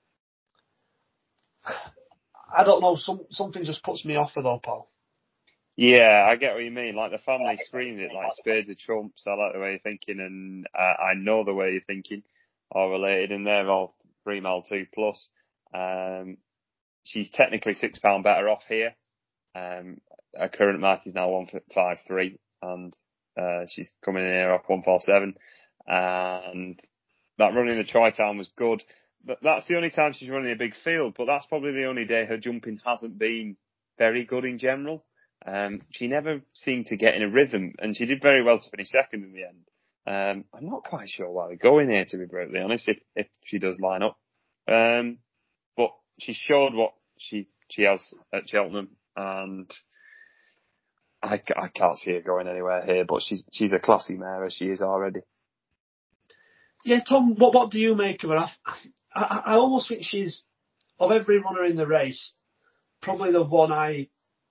I don't know, some something just puts me off her though, Paul. Yeah, I get what you mean. Like the family screamed it like spades of trumps. I like the way you're thinking, and uh, I know the way you're thinking. All related, and they're all three mile two plus. Um, she's technically six pound better off here. Um, her current mark is now one five three, and uh, she's coming in here off one four seven. And that run in the Troy Town was good. But that's the only time she's running a big field. But that's probably the only day her jumping hasn't been very good in general. Um, she never seemed to get in a rhythm, and she did very well to finish second in the end. Um, I'm not quite sure why we go in here, to be brutally honest, if, if she does line up. Um, but she showed what she she has at Cheltenham, and I, I can't see her going anywhere here, but she's she's a classy mare as she is already. Yeah, Tom, what what do you make of her? I, I, I almost think she's, of every runner in the race, probably the one I...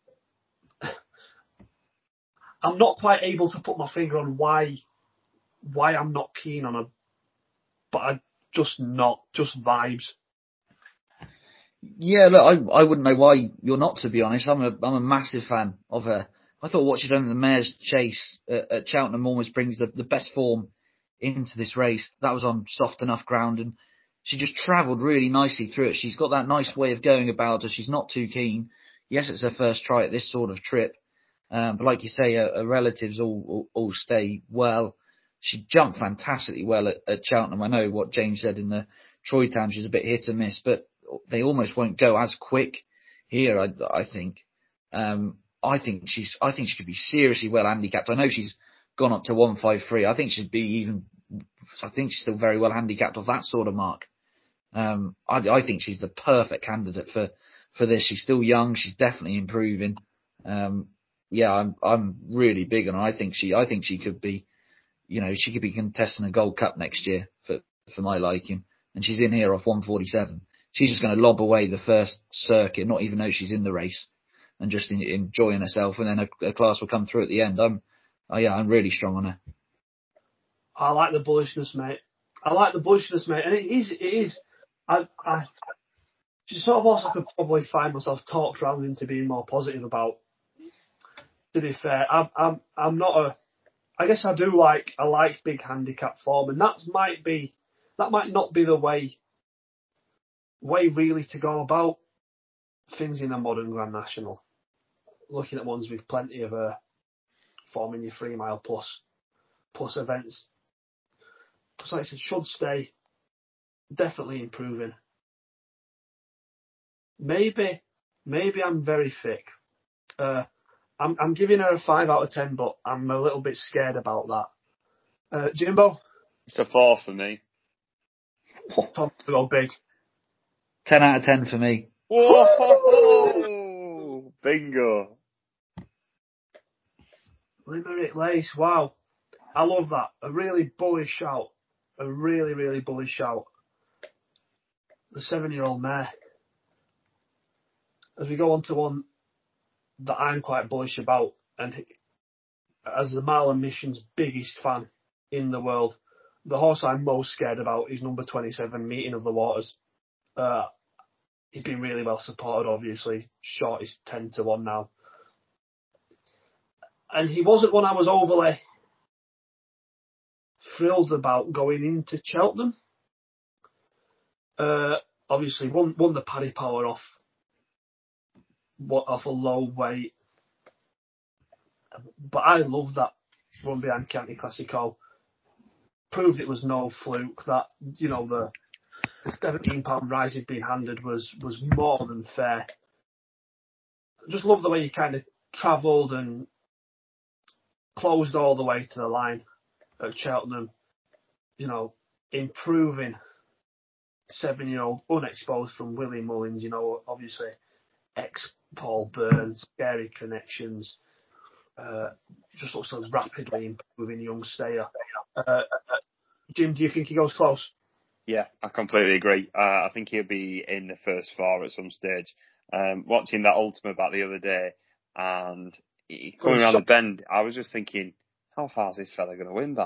I'm not quite able to put my finger on why why I'm not keen on her, but I just not, just vibes. Yeah, look, I I wouldn't know why you're not, to be honest. I'm a I'm a massive fan of her. I thought what she'd done in the Mares Chase at, at Cheltenham almost brings the, the best form into this race. That was on soft enough ground, and she just travelled really nicely through it. She's got that nice way of going about her. She's not too keen. Yes, it's her first try at this sort of trip. Um, but like you say, her, her relatives all, all all stay well. She jumped fantastically well at, at Cheltenham. I know what James said in the Troy Town, she's a bit hit and miss, but they almost won't go as quick here, I, I think. Um, I think she's, I think she could be seriously well handicapped. I know she's gone up to one five three. I think she'd be even I think she's still very well handicapped off that sort of mark. Um, I, I think she's the perfect candidate for, for this. She's still young. She's definitely improving. Um, yeah, I'm, I'm really big on her. I think she, I think she could be, you know, she could be contesting a Gold Cup next year for, for my liking. And she's in here off one forty-seven. She's just going to lob away the first circuit, not even know she's in the race, and just in, enjoying herself. And then a, a class will come through at the end. I'm, oh yeah, I'm really strong on her. I like the bullishness, mate. I like the bullishness, mate. And it is, it is, I, I just sort of also could probably find myself talked around into being more positive about. To be fair, I'm, I'm, I'm not a, I guess I do like, I like big handicap form, and that might be, that might not be the way, way really to go about things in a modern Grand National. Looking at ones with plenty of uh, form in your three mile plus, plus events. Because like I said, should stay, definitely improving. Maybe, maybe I'm very thick. Uh, I'm, I'm giving her a five out of ten, but I'm a little bit scared about that. Uh, Jimbo? It's a four for me. Tom to go big. ten out of ten for me. Whoa! Bingo. Limerick Lace, wow. I love that. A really bullish shout. A really, really bullish shout. The seven-year-old mare. As we go on to one that I'm quite bullish about, and as the Marlon Mission's biggest fan in the world, the horse I'm most scared about is number twenty-seven, Meeting of the Waters. Uh, he's been really well supported, obviously. Short is ten to one now. And he wasn't one I was overly thrilled about going into Cheltenham. Uh, obviously, won, won the Paddy Power off, off a low weight. But I love that run behind Chianti Classico. Proved it was no fluke, that, you know, the, the seventeen pound rise he'd been handed was, was more than fair. Just love the way he kind of travelled and closed all the way to the line at Cheltenham. You know, improving seven-year-old unexposed from Willie Mullins, you know, obviously ex-Paul Burns, scary connections. Uh, just looks like rapidly improving young stayer. Uh, Jim, do you think he goes close? Yeah, I completely agree. Uh, I think he'll be in the first four at some stage. Um, watching that Ultima back the other day, and he, coming around the bend, I was just thinking, how far is this fella going to win by?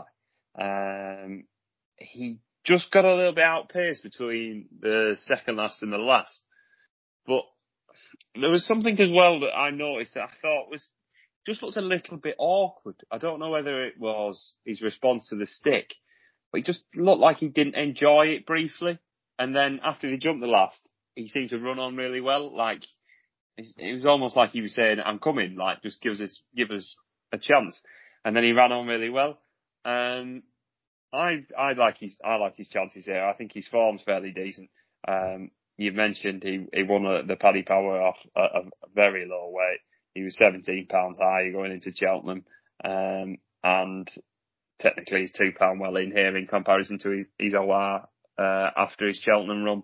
Um, he just got a little bit outpaced between the second last and the last. But there was something as well that I noticed that I thought was just looked a little bit awkward. I don't know whether it was his response to the stick, but he just looked like he didn't enjoy it briefly. And then after he jumped the last, he seemed to run on really well. Like, it was almost like he was saying, I'm coming, like, just give us, give us a chance. And then he ran on really well. Um, I, I like his, I like his chances here. I think his form's fairly decent. Um, you mentioned he, he won a, the Paddy Power off a, a very low weight. He was seventeen pounds higher going into Cheltenham. Um, and technically he's two pound well in here in comparison to his, his O R, uh, after his Cheltenham run.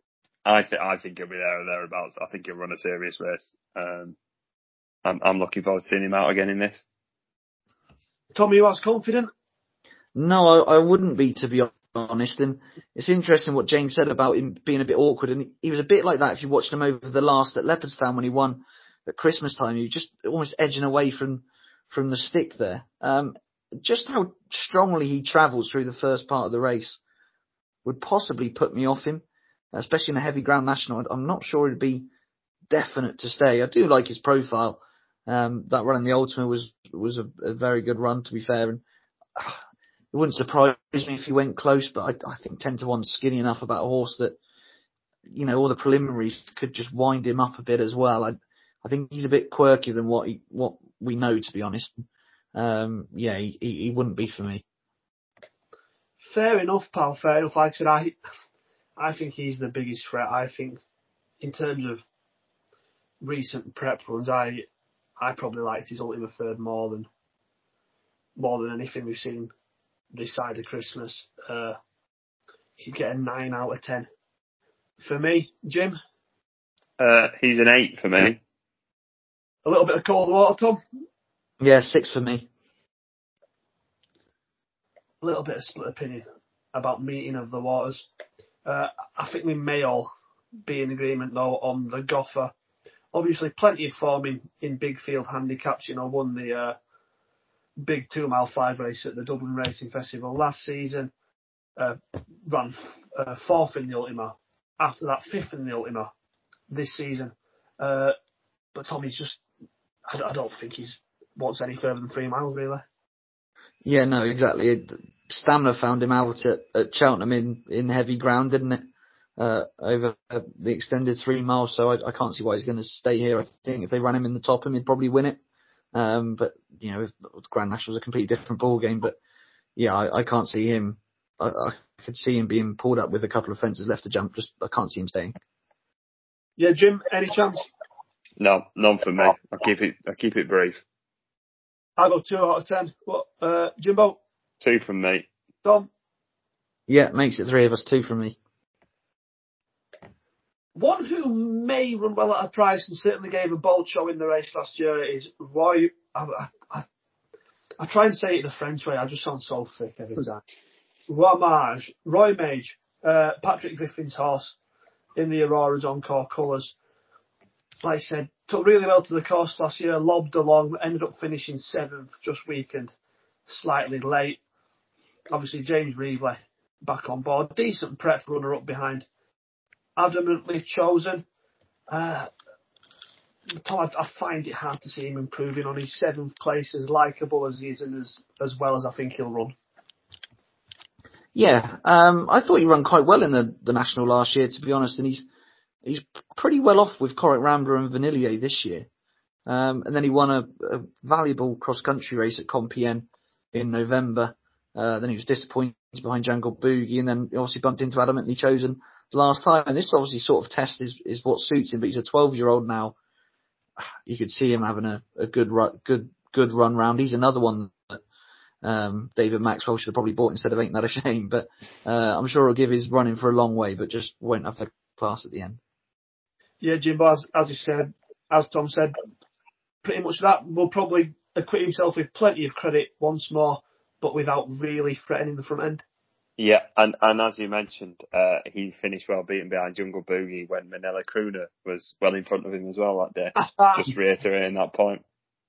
I think, I think he'll be there or thereabouts. I think he'll run a serious race. Um, I'm, I'm looking forward to seeing him out again in this. Tommy, you as confident? No, I, I wouldn't be, to be honest. And it's interesting what James said about him being a bit awkward. And he was a bit like that if you watched him over the last at Leopardstown when he won at Christmas time. He was just almost edging away from, from the stick there. Um, just how strongly he travels through the first part of the race would possibly put me off him, especially in a heavy ground national. I'm not sure it'd be definite to stay. I do like his profile. Um, that run in the Ultima was, was a, a very good run, to be fair. And uh, it wouldn't surprise me if he went close, but I, I think ten to one's skinny enough about a horse that, you know, all the preliminaries could just wind him up a bit as well. I, I think he's a bit quirkier than what he, what we know, to be honest. Um, yeah, he, he, he wouldn't be for me. Fair enough, pal. Fair enough. Like I said, I, I think he's the biggest threat. I think, in terms of recent prep runs, I, I probably liked his Ultima Third more than, more than anything we've seen this side of Christmas. Uh, he'd get a nine out of ten. For me, Jim? Uh, he's an eight for me. A little bit of cold water, Tom? Yeah, six for me. A little bit of split opinion about meeting of the waters. Uh, I think we may all be in agreement, though, on the Goffer. Obviously, plenty of form in, in big field handicaps. You know, won the uh, big two mile five race at the Dublin Racing Festival last season. Uh, ran uh, fourth in the Ultima. After that, fifth in the Ultima this season. Uh, but Tommy's just, I, I don't think he's wants any further than three miles, really. Yeah, no, exactly. Stamina found him out at, at Cheltenham in, in heavy ground, didn't it? Uh, over uh, the extended three miles, so I, I can't see why he's going to stay here. I think if they ran him in the top, him, he'd probably win it. Um, but, you know, if, the Grand National's a completely different ball game. But, yeah, I, I can't see him. I, I could see him being pulled up with a couple of fences left to jump. Just I can't see him staying. Yeah, Jim, any chance? No, none for me. I'll keep it, I'll keep it brief. I'll go two out of ten. What, uh, Jimbo? Two from me. Tom? Yeah, makes it three of us, two from me. One who may run well at a price and certainly gave a bold show in the race last year is Roy. I, I, I, I try and say it the French way. I just sound so thick every time. Roy Mage, Roy Mage, uh, Patrick Griffin's horse in the Aurora's Encore colours. Like I said, took really well to the course last year, lobbed along, ended up finishing seventh, just weakened slightly late. Obviously, James Reevely back on board. Decent prep runner up behind. Adamantly chosen. Uh, Tom, I, I find it hard to see him improving on his seventh place, as likeable as he is and as, as well as I think he'll run. Yeah, um, I thought he ran quite well in the, the National last year, to be honest, and he's he's pretty well off with Corrick Rambler and Vanillier this year. Um, and then he won a, a valuable cross-country race at Compiègne in November. Uh, then he was disappointed behind Jungle Boogie, and then obviously bumped into Adamantly Chosen last time. And this obviously sort of test is, is what suits him, but he's a twelve-year-old now. You could see him having a, a good, ru- good, good run round. He's another one that um, David Maxwell should have probably bought instead of Ain't That a Shame. But uh, I'm sure he'll give his running for a long way, but just won't have the class at the end. Yeah, Jimbo, as, as he said, as Tom said, pretty much that will probably acquit himself with plenty of credit once more, but without really threatening the front end. Yeah, and, and as you mentioned, uh, he finished well beaten behind Jungle Boogie when Manila Crooner was well in front of him as well that day. Just reiterating that point.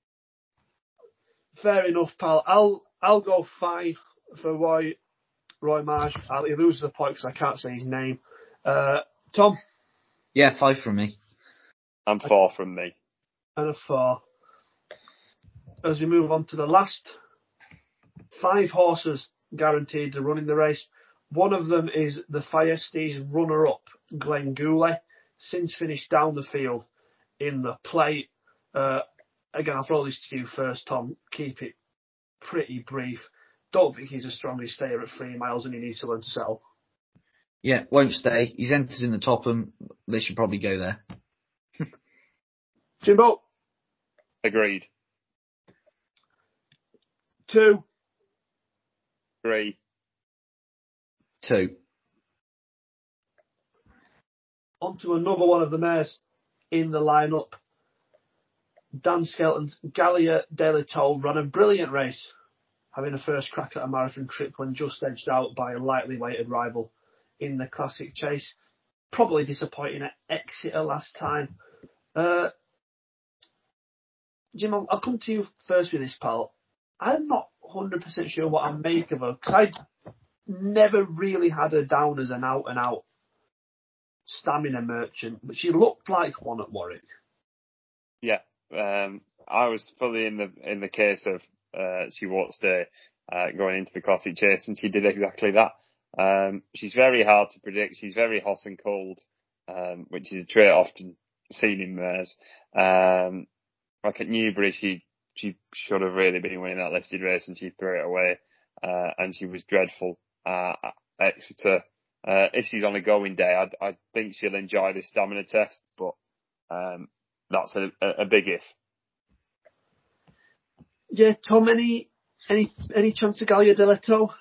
Fair enough, pal. I'll I'll go five for Roy Roy Mage. I'll, he loses a point because I can't say his name. Uh, Tom? Yeah, five from me. And four from me. And a four. As we move on to the last five horses guaranteed to run in the race. One of them is the Fiestes runner-up, Glenn Goulet, since finished down the field in the plate. Uh, again, I'll throw this to you first, Tom. Keep it pretty brief. Don't think he's a strongest stayer at three miles and he needs to learn to settle. Yeah, won't stay. He's entered in the top and they should probably go there. Jimbo? Agreed. Two. Three. Two. On to another one of the mares in the lineup. Dan Skelton's Gallia Delito ran a brilliant race, having a first crack at a marathon trip when just edged out by a lightly weighted rival in the Classic Chase. Probably disappointing at Exeter last time. Uh, Jim, I'll, I'll come to you first with this, pal. I'm not one hundred percent sure what I make of her, because I never really had her down as an out-and-out stamina merchant, but she looked like one at Warwick. Yeah, um, I was fully in the in the case of uh, she won't stay uh, going into the Classic Chase, and she did exactly that. Um, she's very hard to predict. She's very hot and cold, um, which is a trait often seen in mares. Um, like at Newbury, she she should have really been winning that listed race, and she threw it away. Uh, and she was dreadful uh, at Exeter. Uh, if she's on a going day, I, I think she'll enjoy this stamina test, but um, that's a, a big if. Yeah, Tom, any any any chance of Gallia Delito?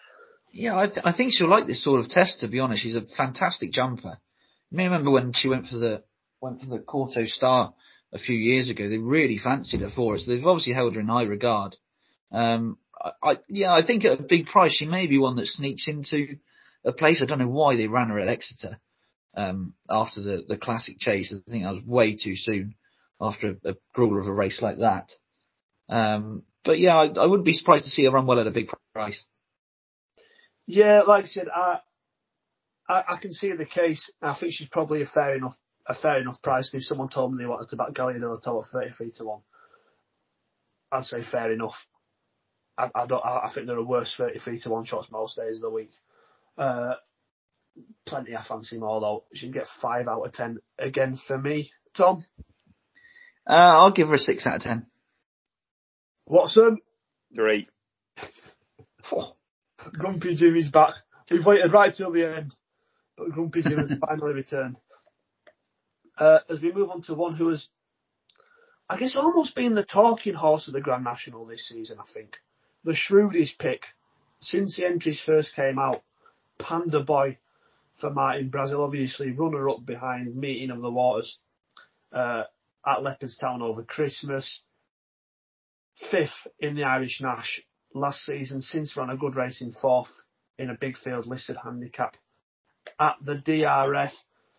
Yeah, I, th- I think she'll like this sort of test. To be honest, she's a fantastic jumper. You may remember when she went for the went for the Corto Star a few years ago. They really fancied her for it, so they've obviously held her in high regard. Um, I, I yeah, I think at a big price she may be one that sneaks into a place. I don't know why they ran her at Exeter um, after the the Classic Chase. I think that was way too soon after a, a grueler of a race like that. Um, but yeah, I, I wouldn't be surprised to see her run well at a big price. Yeah, like I said, I, I I can see the case. I think she's probably a fair enough a fair enough price. If someone told me they wanted to back Gallia de la Tour at thirty-three to one, I'd say fair enough. I, I don't. I, I think there are worse thirty-three to one shots most days of the week. Uh, plenty I fancy more though. She'd get five out of ten again for me. Tom, Uh, I'll give her a six out of ten. Watson, Three. oh, Grumpy Jimmy's back. We've waited right till the end, but Grumpy Jimmy's finally returned. Uh, as we move on to one who has, I guess, almost been the talking horse of the Grand National this season, I think. The shrewdest pick since the entries first came out. Panda Boy for Martin Brazil, obviously runner-up behind Meeting of the Waters uh, at Leopardstown over Christmas. Fifth in the Irish Nash last season, since ran a good race in fourth in a big field listed handicap at the D R F.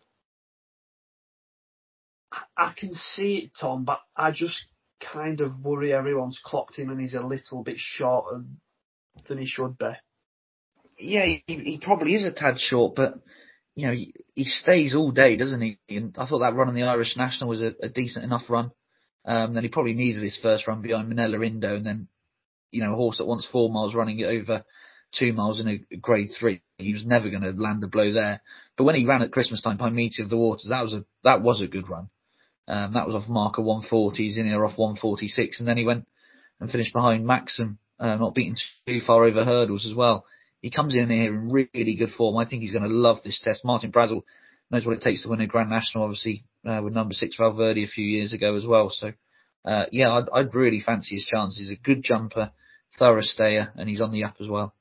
I can see it, Tom, but I just kind of worry everyone's clocked him and he's a little bit shorter than he should be. Yeah, he, he probably is a tad short, but you know he, he stays all day, doesn't he? And I thought that run on the Irish National was a, a decent enough run. Um, then he probably needed his first run behind Manila Indo, and then you know a horse that wants four miles running it over two miles in a grade three. He was never going to land a blow there. But when he ran at Christmas time behind Meeting of the Waters, that was a that was a good run. Um, that was off marker one forties, in here off one forty-six, and then he went and finished behind Maxim, uh, not beaten too far over hurdles as well. He comes in here in really good form. I think he's going to love this test. Martin Brazil knows what it takes to win a Grand National, obviously, uh, with number six Valverde a few years ago as well. So, uh, yeah, I'd, I'd really fancy his chances. He's a good jumper, thorough stayer, and he's on the up as well.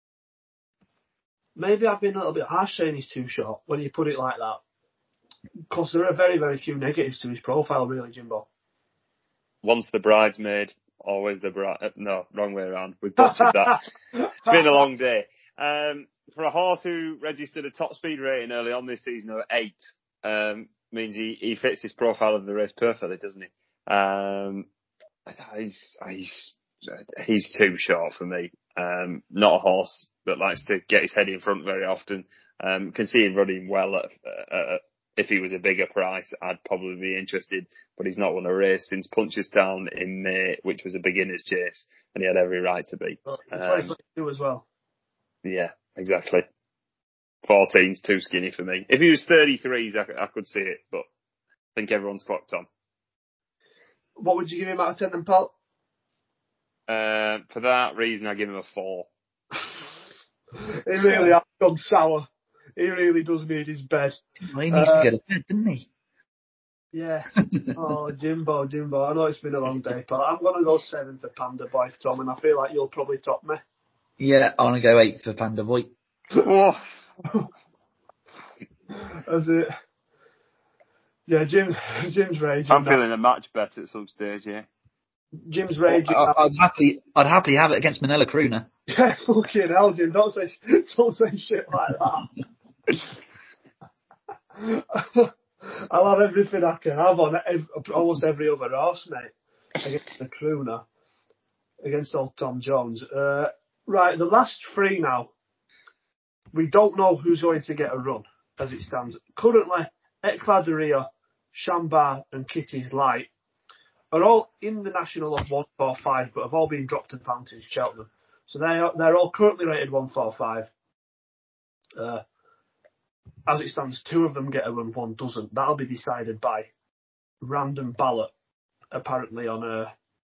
Maybe I've been a little bit harsh saying he's too short when you put it like that. Because there are very, very few negatives to his profile, really, Jimbo. Once the bridesmaid, always the bride. Uh, no, wrong way around. We've butchered that. It's been a long day. Um, for a horse who registered a top speed rating early on this season of eight, um, means he, he fits his profile of the race perfectly, doesn't he? Um, he's, he's, he's too short for me. Um, not a horse that likes to get his head in front very often. Um, can see him running well at, uh, if he was a bigger price, I'd probably be interested, but he's not won a race since Punchestown in May, which was a beginner's chase, and he had every right to be. Well, Um, too as well. yeah, exactly. fourteen's too skinny for me. If he was thirty-threes, I, I could see it, but I think everyone's clocked on. What would you give him out of ten then, Paul? Uh, for that reason, I give him a four. He really has gone sour. He really does need his bed. Well, he needs uh, to get a bed, didn't he? Yeah. Oh, Jimbo, Jimbo. I know it's been a long day, but I'm going to go seven for Panda Boy, Tom, and I feel like you'll probably top me. Yeah, I'm going to go eight for Panda Boy. Oh. That's it. Yeah, Jim, Jim's raging. I'm now. feeling a match bet at some stage, yeah. Jim's raging. I, I'd happily, I'd happily have it against Manila Crooner. Yeah, fucking hell, Jim. Don't say, don't say shit like that. I'll have everything I can have on every, almost every other horse, mate, against the Crooner, against old Tom Jones. Uh, right, the last three now. We don't know who's going to get a run as it stands. Currently, Eclat de Rio, Shambar and Kitty's Light are all in the national of one forty-five, but have all been dropped to Fountains Cheltenham. So they are, they're all currently rated one forty-five. Uh, as it stands, two of them get a run, one doesn't. That'll be decided by random ballot, apparently on uh,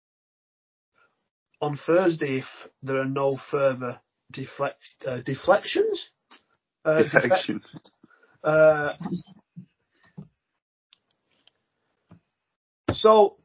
on Thursday, if there are no further deflect uh, deflections. Uh, Defections. Defe- uh, so,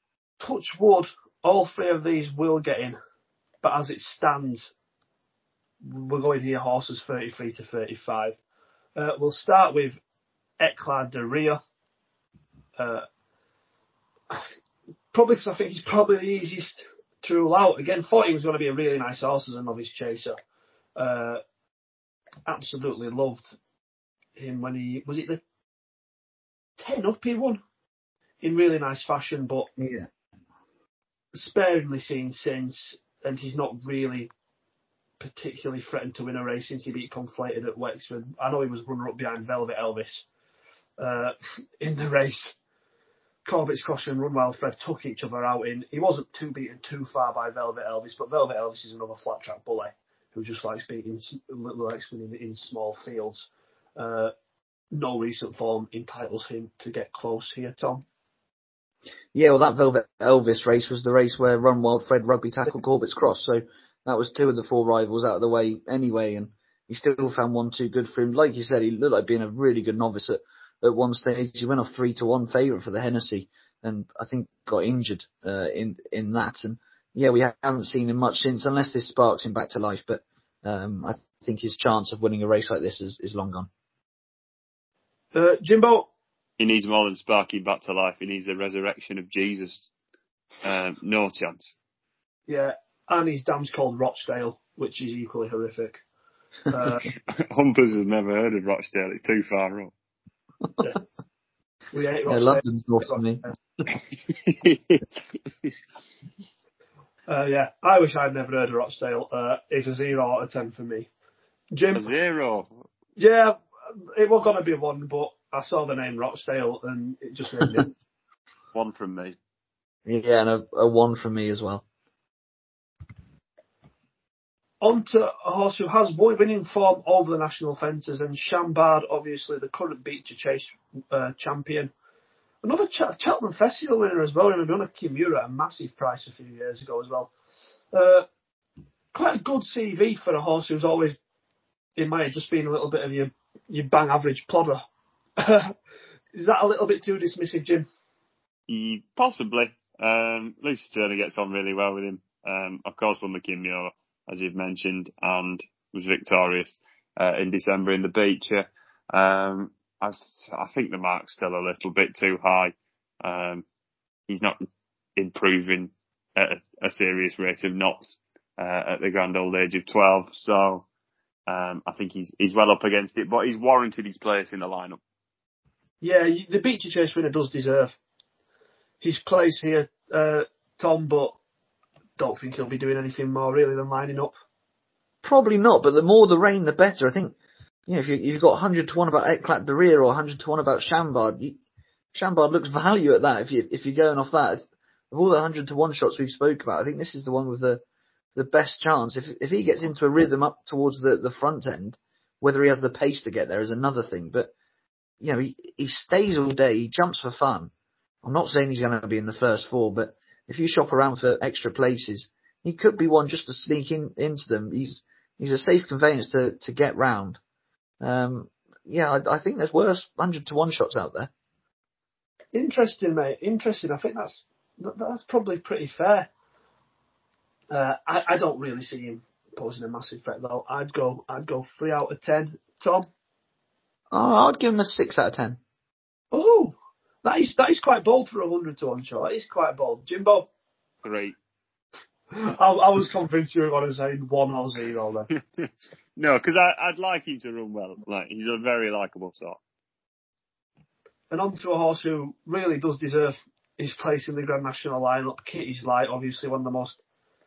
touch wood, all three of these will get in, but as it stands, we're going here horses thirty-three to thirty-five. Uh, we'll start with Eclat de Rire. Uh, probably because I think he's probably the easiest to rule out. Again, thought he was going to be a really nice horse as a novice chaser. Uh, absolutely loved him when he was it the ten up he won in really nice fashion, but yeah, sparingly seen since, and he's not really particularly threatened to win a race since he beat Conflated at Wexford. I know he was runner up behind Velvet Elvis uh, in the race. Corbett's Cross and Runwild Fred took each other out in. He wasn't too beaten too far by Velvet Elvis, but Velvet Elvis is another flat track bully who just likes beating, likes winning in small fields. Uh, no recent form entitles him to get close here, Tom. Yeah, well, that Velvet Elvis race was the race where Runwild Fred rugby tackled Corbett's Cross, so that was two of the four rivals out of the way anyway, and he still found one too good for him. Like you said, he looked like being a really good novice at At one stage, he went off three to one favourite for the Hennessy, and I think got injured uh, in in that. And yeah, we haven't seen him much since, unless this sparks him back to life. But um, I think his chance of winning a race like this is, is long gone. Uh, Jimbo, he needs more than sparking back to life. He needs the resurrection of Jesus. Um, no chance. Yeah, and his dam's called Rochdale, which is equally horrific. Uh, Humpers has never heard of Rochdale. It's too far up. Yeah. We hate yeah, London's not for me. uh, yeah, I wish I'd never heard of Rochdale. Uh, it's a zero out of ten for me. Jim, a zero. Yeah, it was gonna be a one, but I saw the name Rochdale and it just made me. One from me. Yeah, and a, a one from me as well. On to a horse who has winning form over the national fences, and Chambard, obviously the current Beecher Chase uh, champion. Another Ch- Cheltenham Festival winner as well, and another Kimura at a massive price a few years ago as well. Uh, quite a good C V for a horse who's always, in my head, just been a little bit of your, your bang average plodder. Is that a little bit too dismissive, Jim? Mm, possibly. Um, Lucy Turner gets on really well with him. Um, of course, won the Kimura, as you've mentioned, and was victorious uh, in December in the Beecher. Um, I, I think the mark's still a little bit too high. Um, he's not improving at a, a serious rate of knots uh, at the grand old age of twelve. So um, I think he's he's well up against it, but he's warranted his place in the lineup. Yeah, the Beecher Chase winner does deserve his place here, uh, Tom, but don't think he'll be doing anything more really than lining up. Probably not, but the more the rain, the better. I think, you know, if, you, if you've got one hundred to one about Eclat de Rire or one hundred to one about Chambard, you, Chambard looks value at that if, you, if you're going off that. Of all the one hundred to one shots we've spoke about, I think this is the one with the the best chance. If if he gets into a rhythm up towards the, the front end, whether he has the pace to get there is another thing. But, you know, he, he stays all day, he jumps for fun. I'm not saying he's going to be in the first four, but if you shop around for extra places, he could be one just to sneak in into them. He's he's a safe conveyance to, to get round. Um, yeah, I, I think there's worse one hundred to one shots out there. Interesting, mate. Interesting. I think that's that's probably pretty fair. Uh, I, I don't really see him posing a massive threat though. I'd go I'd go three out of ten. Tom? Oh, I'd give him a six out of ten. Oh, that is that is quite bold for a hundred to one shot. That is quite bold. Jimbo? Great. I, I was convinced you were going to say one or zero there. No, because I'd like him to run well. Like, he's a very likeable sort. And on to a horse who really does deserve his place in the Grand National lineup. Kitty's Light, obviously one of the most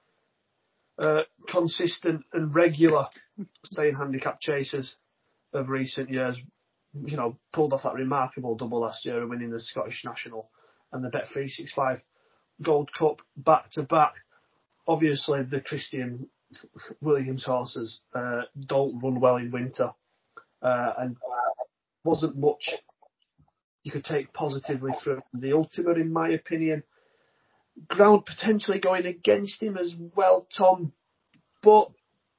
uh, consistent and regular staying handicap chasers of recent years. You know, pulled off that remarkable double last year, winning the Scottish National and the Bet three sixty-five Gold Cup back to back. Obviously, the Christian Williams horses uh, don't run well in winter, uh, and wasn't much you could take positively from the Ultima, in my opinion. Ground potentially going against him as well, Tom, but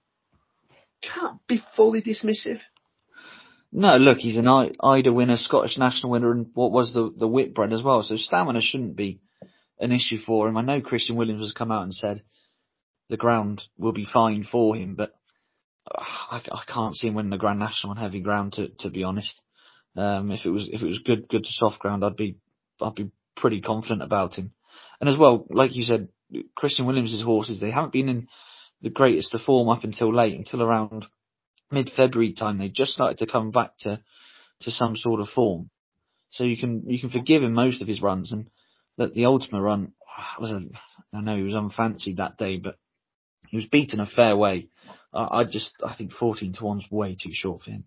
can't be fully dismissive. No, look, he's an I- Ida winner, Scottish National winner, and what was the the Whitbread as well. So stamina shouldn't be an issue for him. I know Christian Williams has come out and said the ground will be fine for him, but I, I can't see him winning the Grand National on heavy ground. To to be honest, um, if it was if it was good good to soft ground, I'd be I'd be pretty confident about him. And as well, like you said, Christian Williams' horses, they haven't been in the greatest of form up until late, until around mid-February time. They just started to come back to, to some sort of form. So you can you can forgive him most of his runs. And the, the Ultima run was a, I know he was unfancied that day, but he was beaten a fair way. I, I just I think fourteen to one's way too short for him.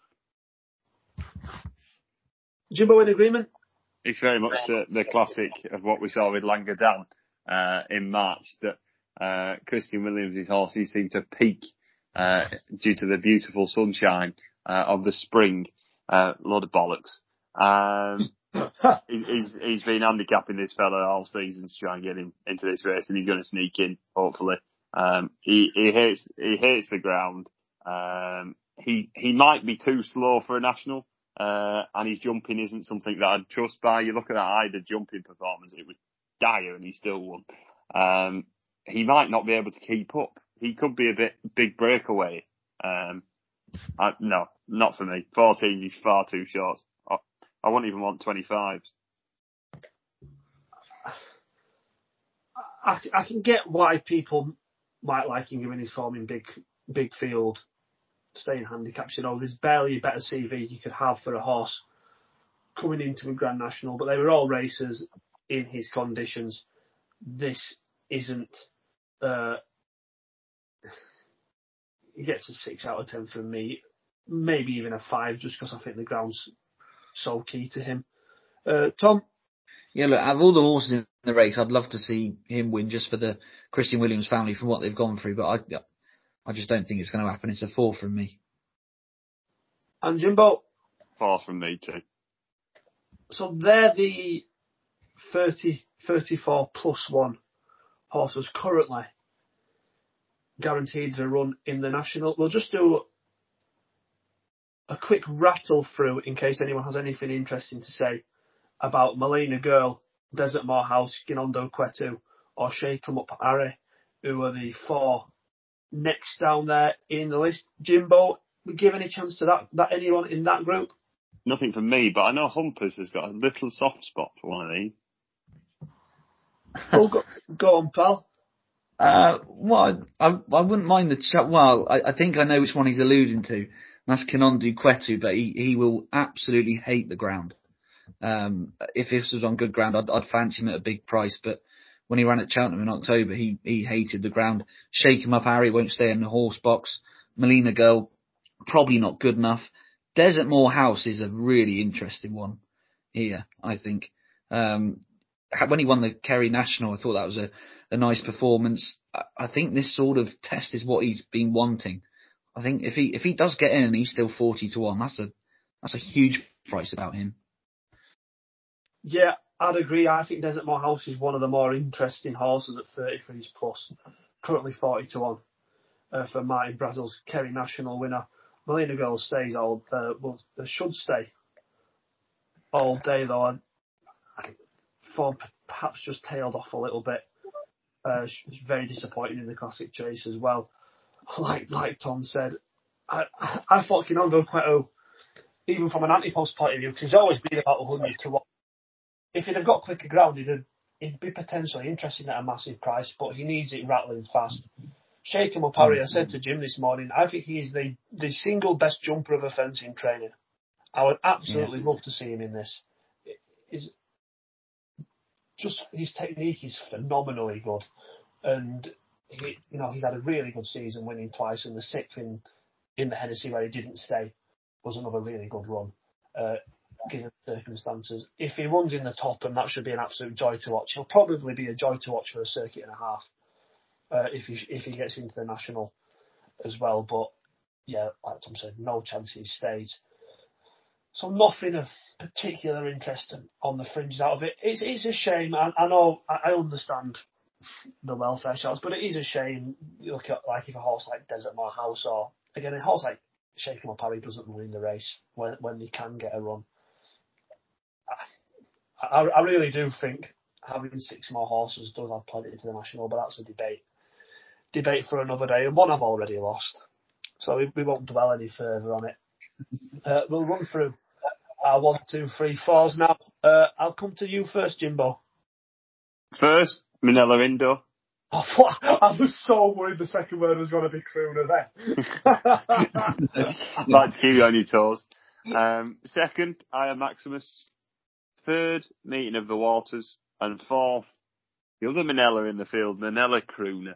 Jimbo, in agreement? It's very much the, the classic of what we saw with Languedan uh, in March, that uh, Christian Williams' horses seem to peak uh, due to the beautiful sunshine uh, of the spring. Uh, load of bollocks. Um, he's, he's, he's been handicapping this fella all season to try and get him into this race, and he's going to sneak in, hopefully. Um, he, he hates he hates the ground. Um, he he might be too slow for a national. Uh, and his jumping isn't something that I'd trust by. You look at that Ida jumping performance, it was dire and he still won. Um, he might not be able to keep up. He could be a bit big breakaway. Um, I, no, not for me. fourteens is far too short. I, I wouldn't even want twenty-fives. I, I can get why people might like him given his form in big, big field. Staying handicaps, you know, there's barely a better C V you could have for a horse coming into a Grand National, but they were all racers in his conditions. This isn't, uh, he gets a six out of ten from me, maybe even a five, just because I think the ground's so key to him. Uh, Tom? Yeah, look, out of all the horses in the race, I'd love to see him win just for the Christian Williams family from what they've gone through, but I, I just don't think it's going to happen. It's a four from me. And Jimbo? Four from me too. So they're the thirty, thirty-four plus one horses currently guaranteed to run in the National. We'll just do a quick rattle through in case anyone has anything interesting to say about Molina Girl, Desert Morehouse, Ginondo Quetu, or Shake 'em Up Harry, who are the four next down there in the list. Jimbo, we give any chance to that, that anyone in that group? Nothing from me, but I know Humpers has got a little soft spot for one of these. Oh, go, go on, pal. Uh, well, I, I wouldn't mind the chat. Well, I, I think I know which one he's alluding to. That's Kinondu Kwetu, but he, he will absolutely hate the ground. Um, if this was on good ground, I'd, I'd fancy him at a big price, but when he ran at Cheltenham in October, he, he hated the ground. Shake 'em Up Harry won't stay in the horse box. Molina Girl, probably not good enough. Desert Morehouse is a really interesting one here, I think. Um, when he won the Kerry National, I thought that was a, a nice performance. I, I think this sort of test is what he's been wanting. I think if he if he does get in and he's still forty to one, that's a that's a huge price about him. Yeah, I'd agree. I think Desert Morehouse is one of the more interesting horses at thirty-threes plus, currently forty to one uh, for Martin Brazel's Kerry National winner. Molina Girl stays all, uh, well, they should stay all day though. And I think form perhaps just tailed off a little bit. Uh, she was very disappointing in the Classic Chase as well. Like like Tom said, I I thought Kinondo Queto, even from an anti-post point of view, because he's always been about one hundred to one. If he'd have got quicker ground, he'd, have, he'd be potentially interesting at a massive price, but he needs it rattling fast. Shake 'em Up Harry, I said to Jim this morning, I think he is the, the single best jumper of a fencing training. I would absolutely yeah. love to see him in this. Is just his technique is phenomenally good, and he, you know, he's had a really good season, winning twice, and the sixth in in the Hennessy where he didn't stay was another really good run. Uh, given the circumstances. If he runs in the top, and that should be an absolute joy to watch, he'll probably be a joy to watch for a circuit and a half uh, if he if he gets into the National as well. But yeah, like Tom said, no chance he stays. So nothing of particular interest on the fringes out of it. It's it's a shame. I, I know I understand the welfare shouts, but it is a shame. You look at like if a horse like Desert Morehouse, or again a horse like Shake 'em Up Harry doesn't win the race when when they can get a run. I, I really do think having six more horses does add plenty to the National, but that's a debate. Debate for another day, and one I've already lost. so we, we won't dwell any further on it. Uh, we'll run through our one, two, three, fours now. Uh, I'll come to you first, Jimbo. First, Minella Indo. Oh, I was so worried the second word was going to be crooner there. I'd like to keep you on your toes. Um, second, Aya Maximus. Third, Meeting of the Waters. And fourth, the other Minella in the field, Minella Crooner.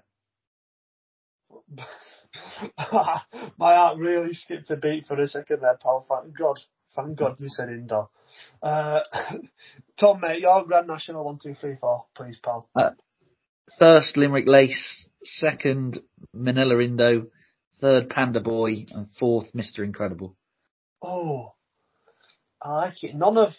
My heart really skipped a beat for a second there, pal. Thank God. Thank God you said Indo. Uh, Tom, mate, your Grand National one, two, three, four, please, pal. Uh, first, Limerick Lace. Second, Manila Indo. Third, Panda Boy. And fourth, Mister Incredible. Oh, I like it. None of,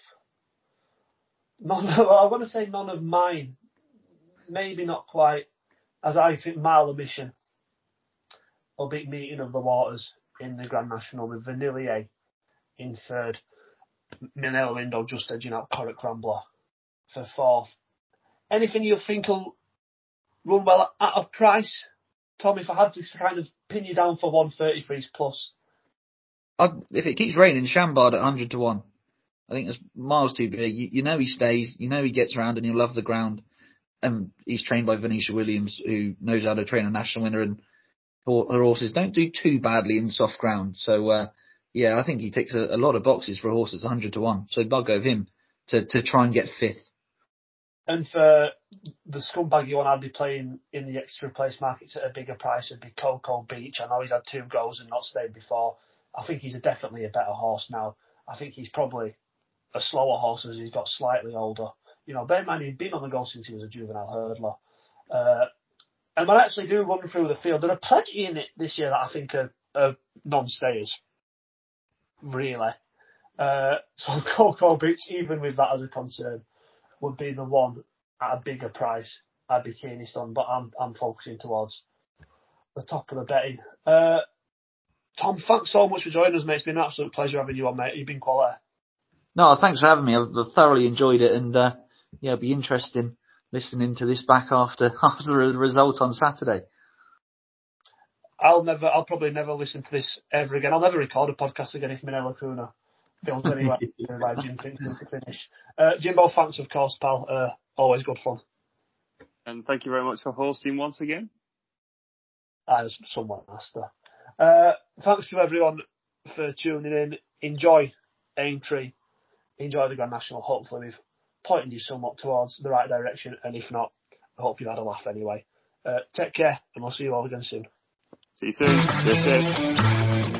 none of, well, I want to say none of mine. Maybe not quite, as I think Mile of Mission will beat Meeting of the Waters in the Grand National with Vanillier in third. Manila Indo just edging out Corrick Rambler for fourth. Anything you think will run well out of price? Tom, if I had to kind of pin you down for one thirty-threes plus. I'd, if it keeps raining, Chambard at one hundred to one. I think that's miles too big. You, you know he stays, you know he gets around and he'll love the ground. And he's trained by Venetia Williams, who knows how to train a national winner, and her horses don't do too badly in soft ground. So, uh, yeah, I think he ticks a, a lot of boxes for a horse that's one hundred to one. So I'll go with him to, to try and get fifth. And for the scumbaggy one, I'd be playing in the extra place markets at a bigger price. It'd be Coco Beach. I know he's had two goes and not stayed before. I think he's a, definitely a better horse now. I think he's probably a slower horse as he's got slightly older. You know, bear in mind he'd been on the go since he was a juvenile hurdler. Uh, and when I actually do run through the field, there are plenty in it this year that I think are, are non-stayers. Really. Uh, so Coco Beach, even with that as a concern, would be the one at a bigger price I'd be keenest on, but I'm I'm focusing towards the top of the betting. Uh, Tom, thanks so much for joining us, mate. It's been an absolute pleasure having you on, mate. You've been quality. No, thanks for having me. I've, I've thoroughly enjoyed it, and uh, yeah, it'll be interesting listening to this back after after the result on Saturday. I'll never, I'll probably never listen to this ever again. I'll never record a podcast again if Minella Crooner builds anywhere by Jim Finch to finish. Uh, Jimbo, thanks of course, pal. Uh, always good fun. And thank you very much for hosting once again. I was somewhat master. Uh, thanks to everyone for tuning in. Enjoy Aintree. Enjoy the Grand National. Hopefully we've pointed you somewhat towards the right direction, and if not, I hope you've had a laugh anyway. Uh, take care, and we'll see you all again soon. See you soon. Stay safe.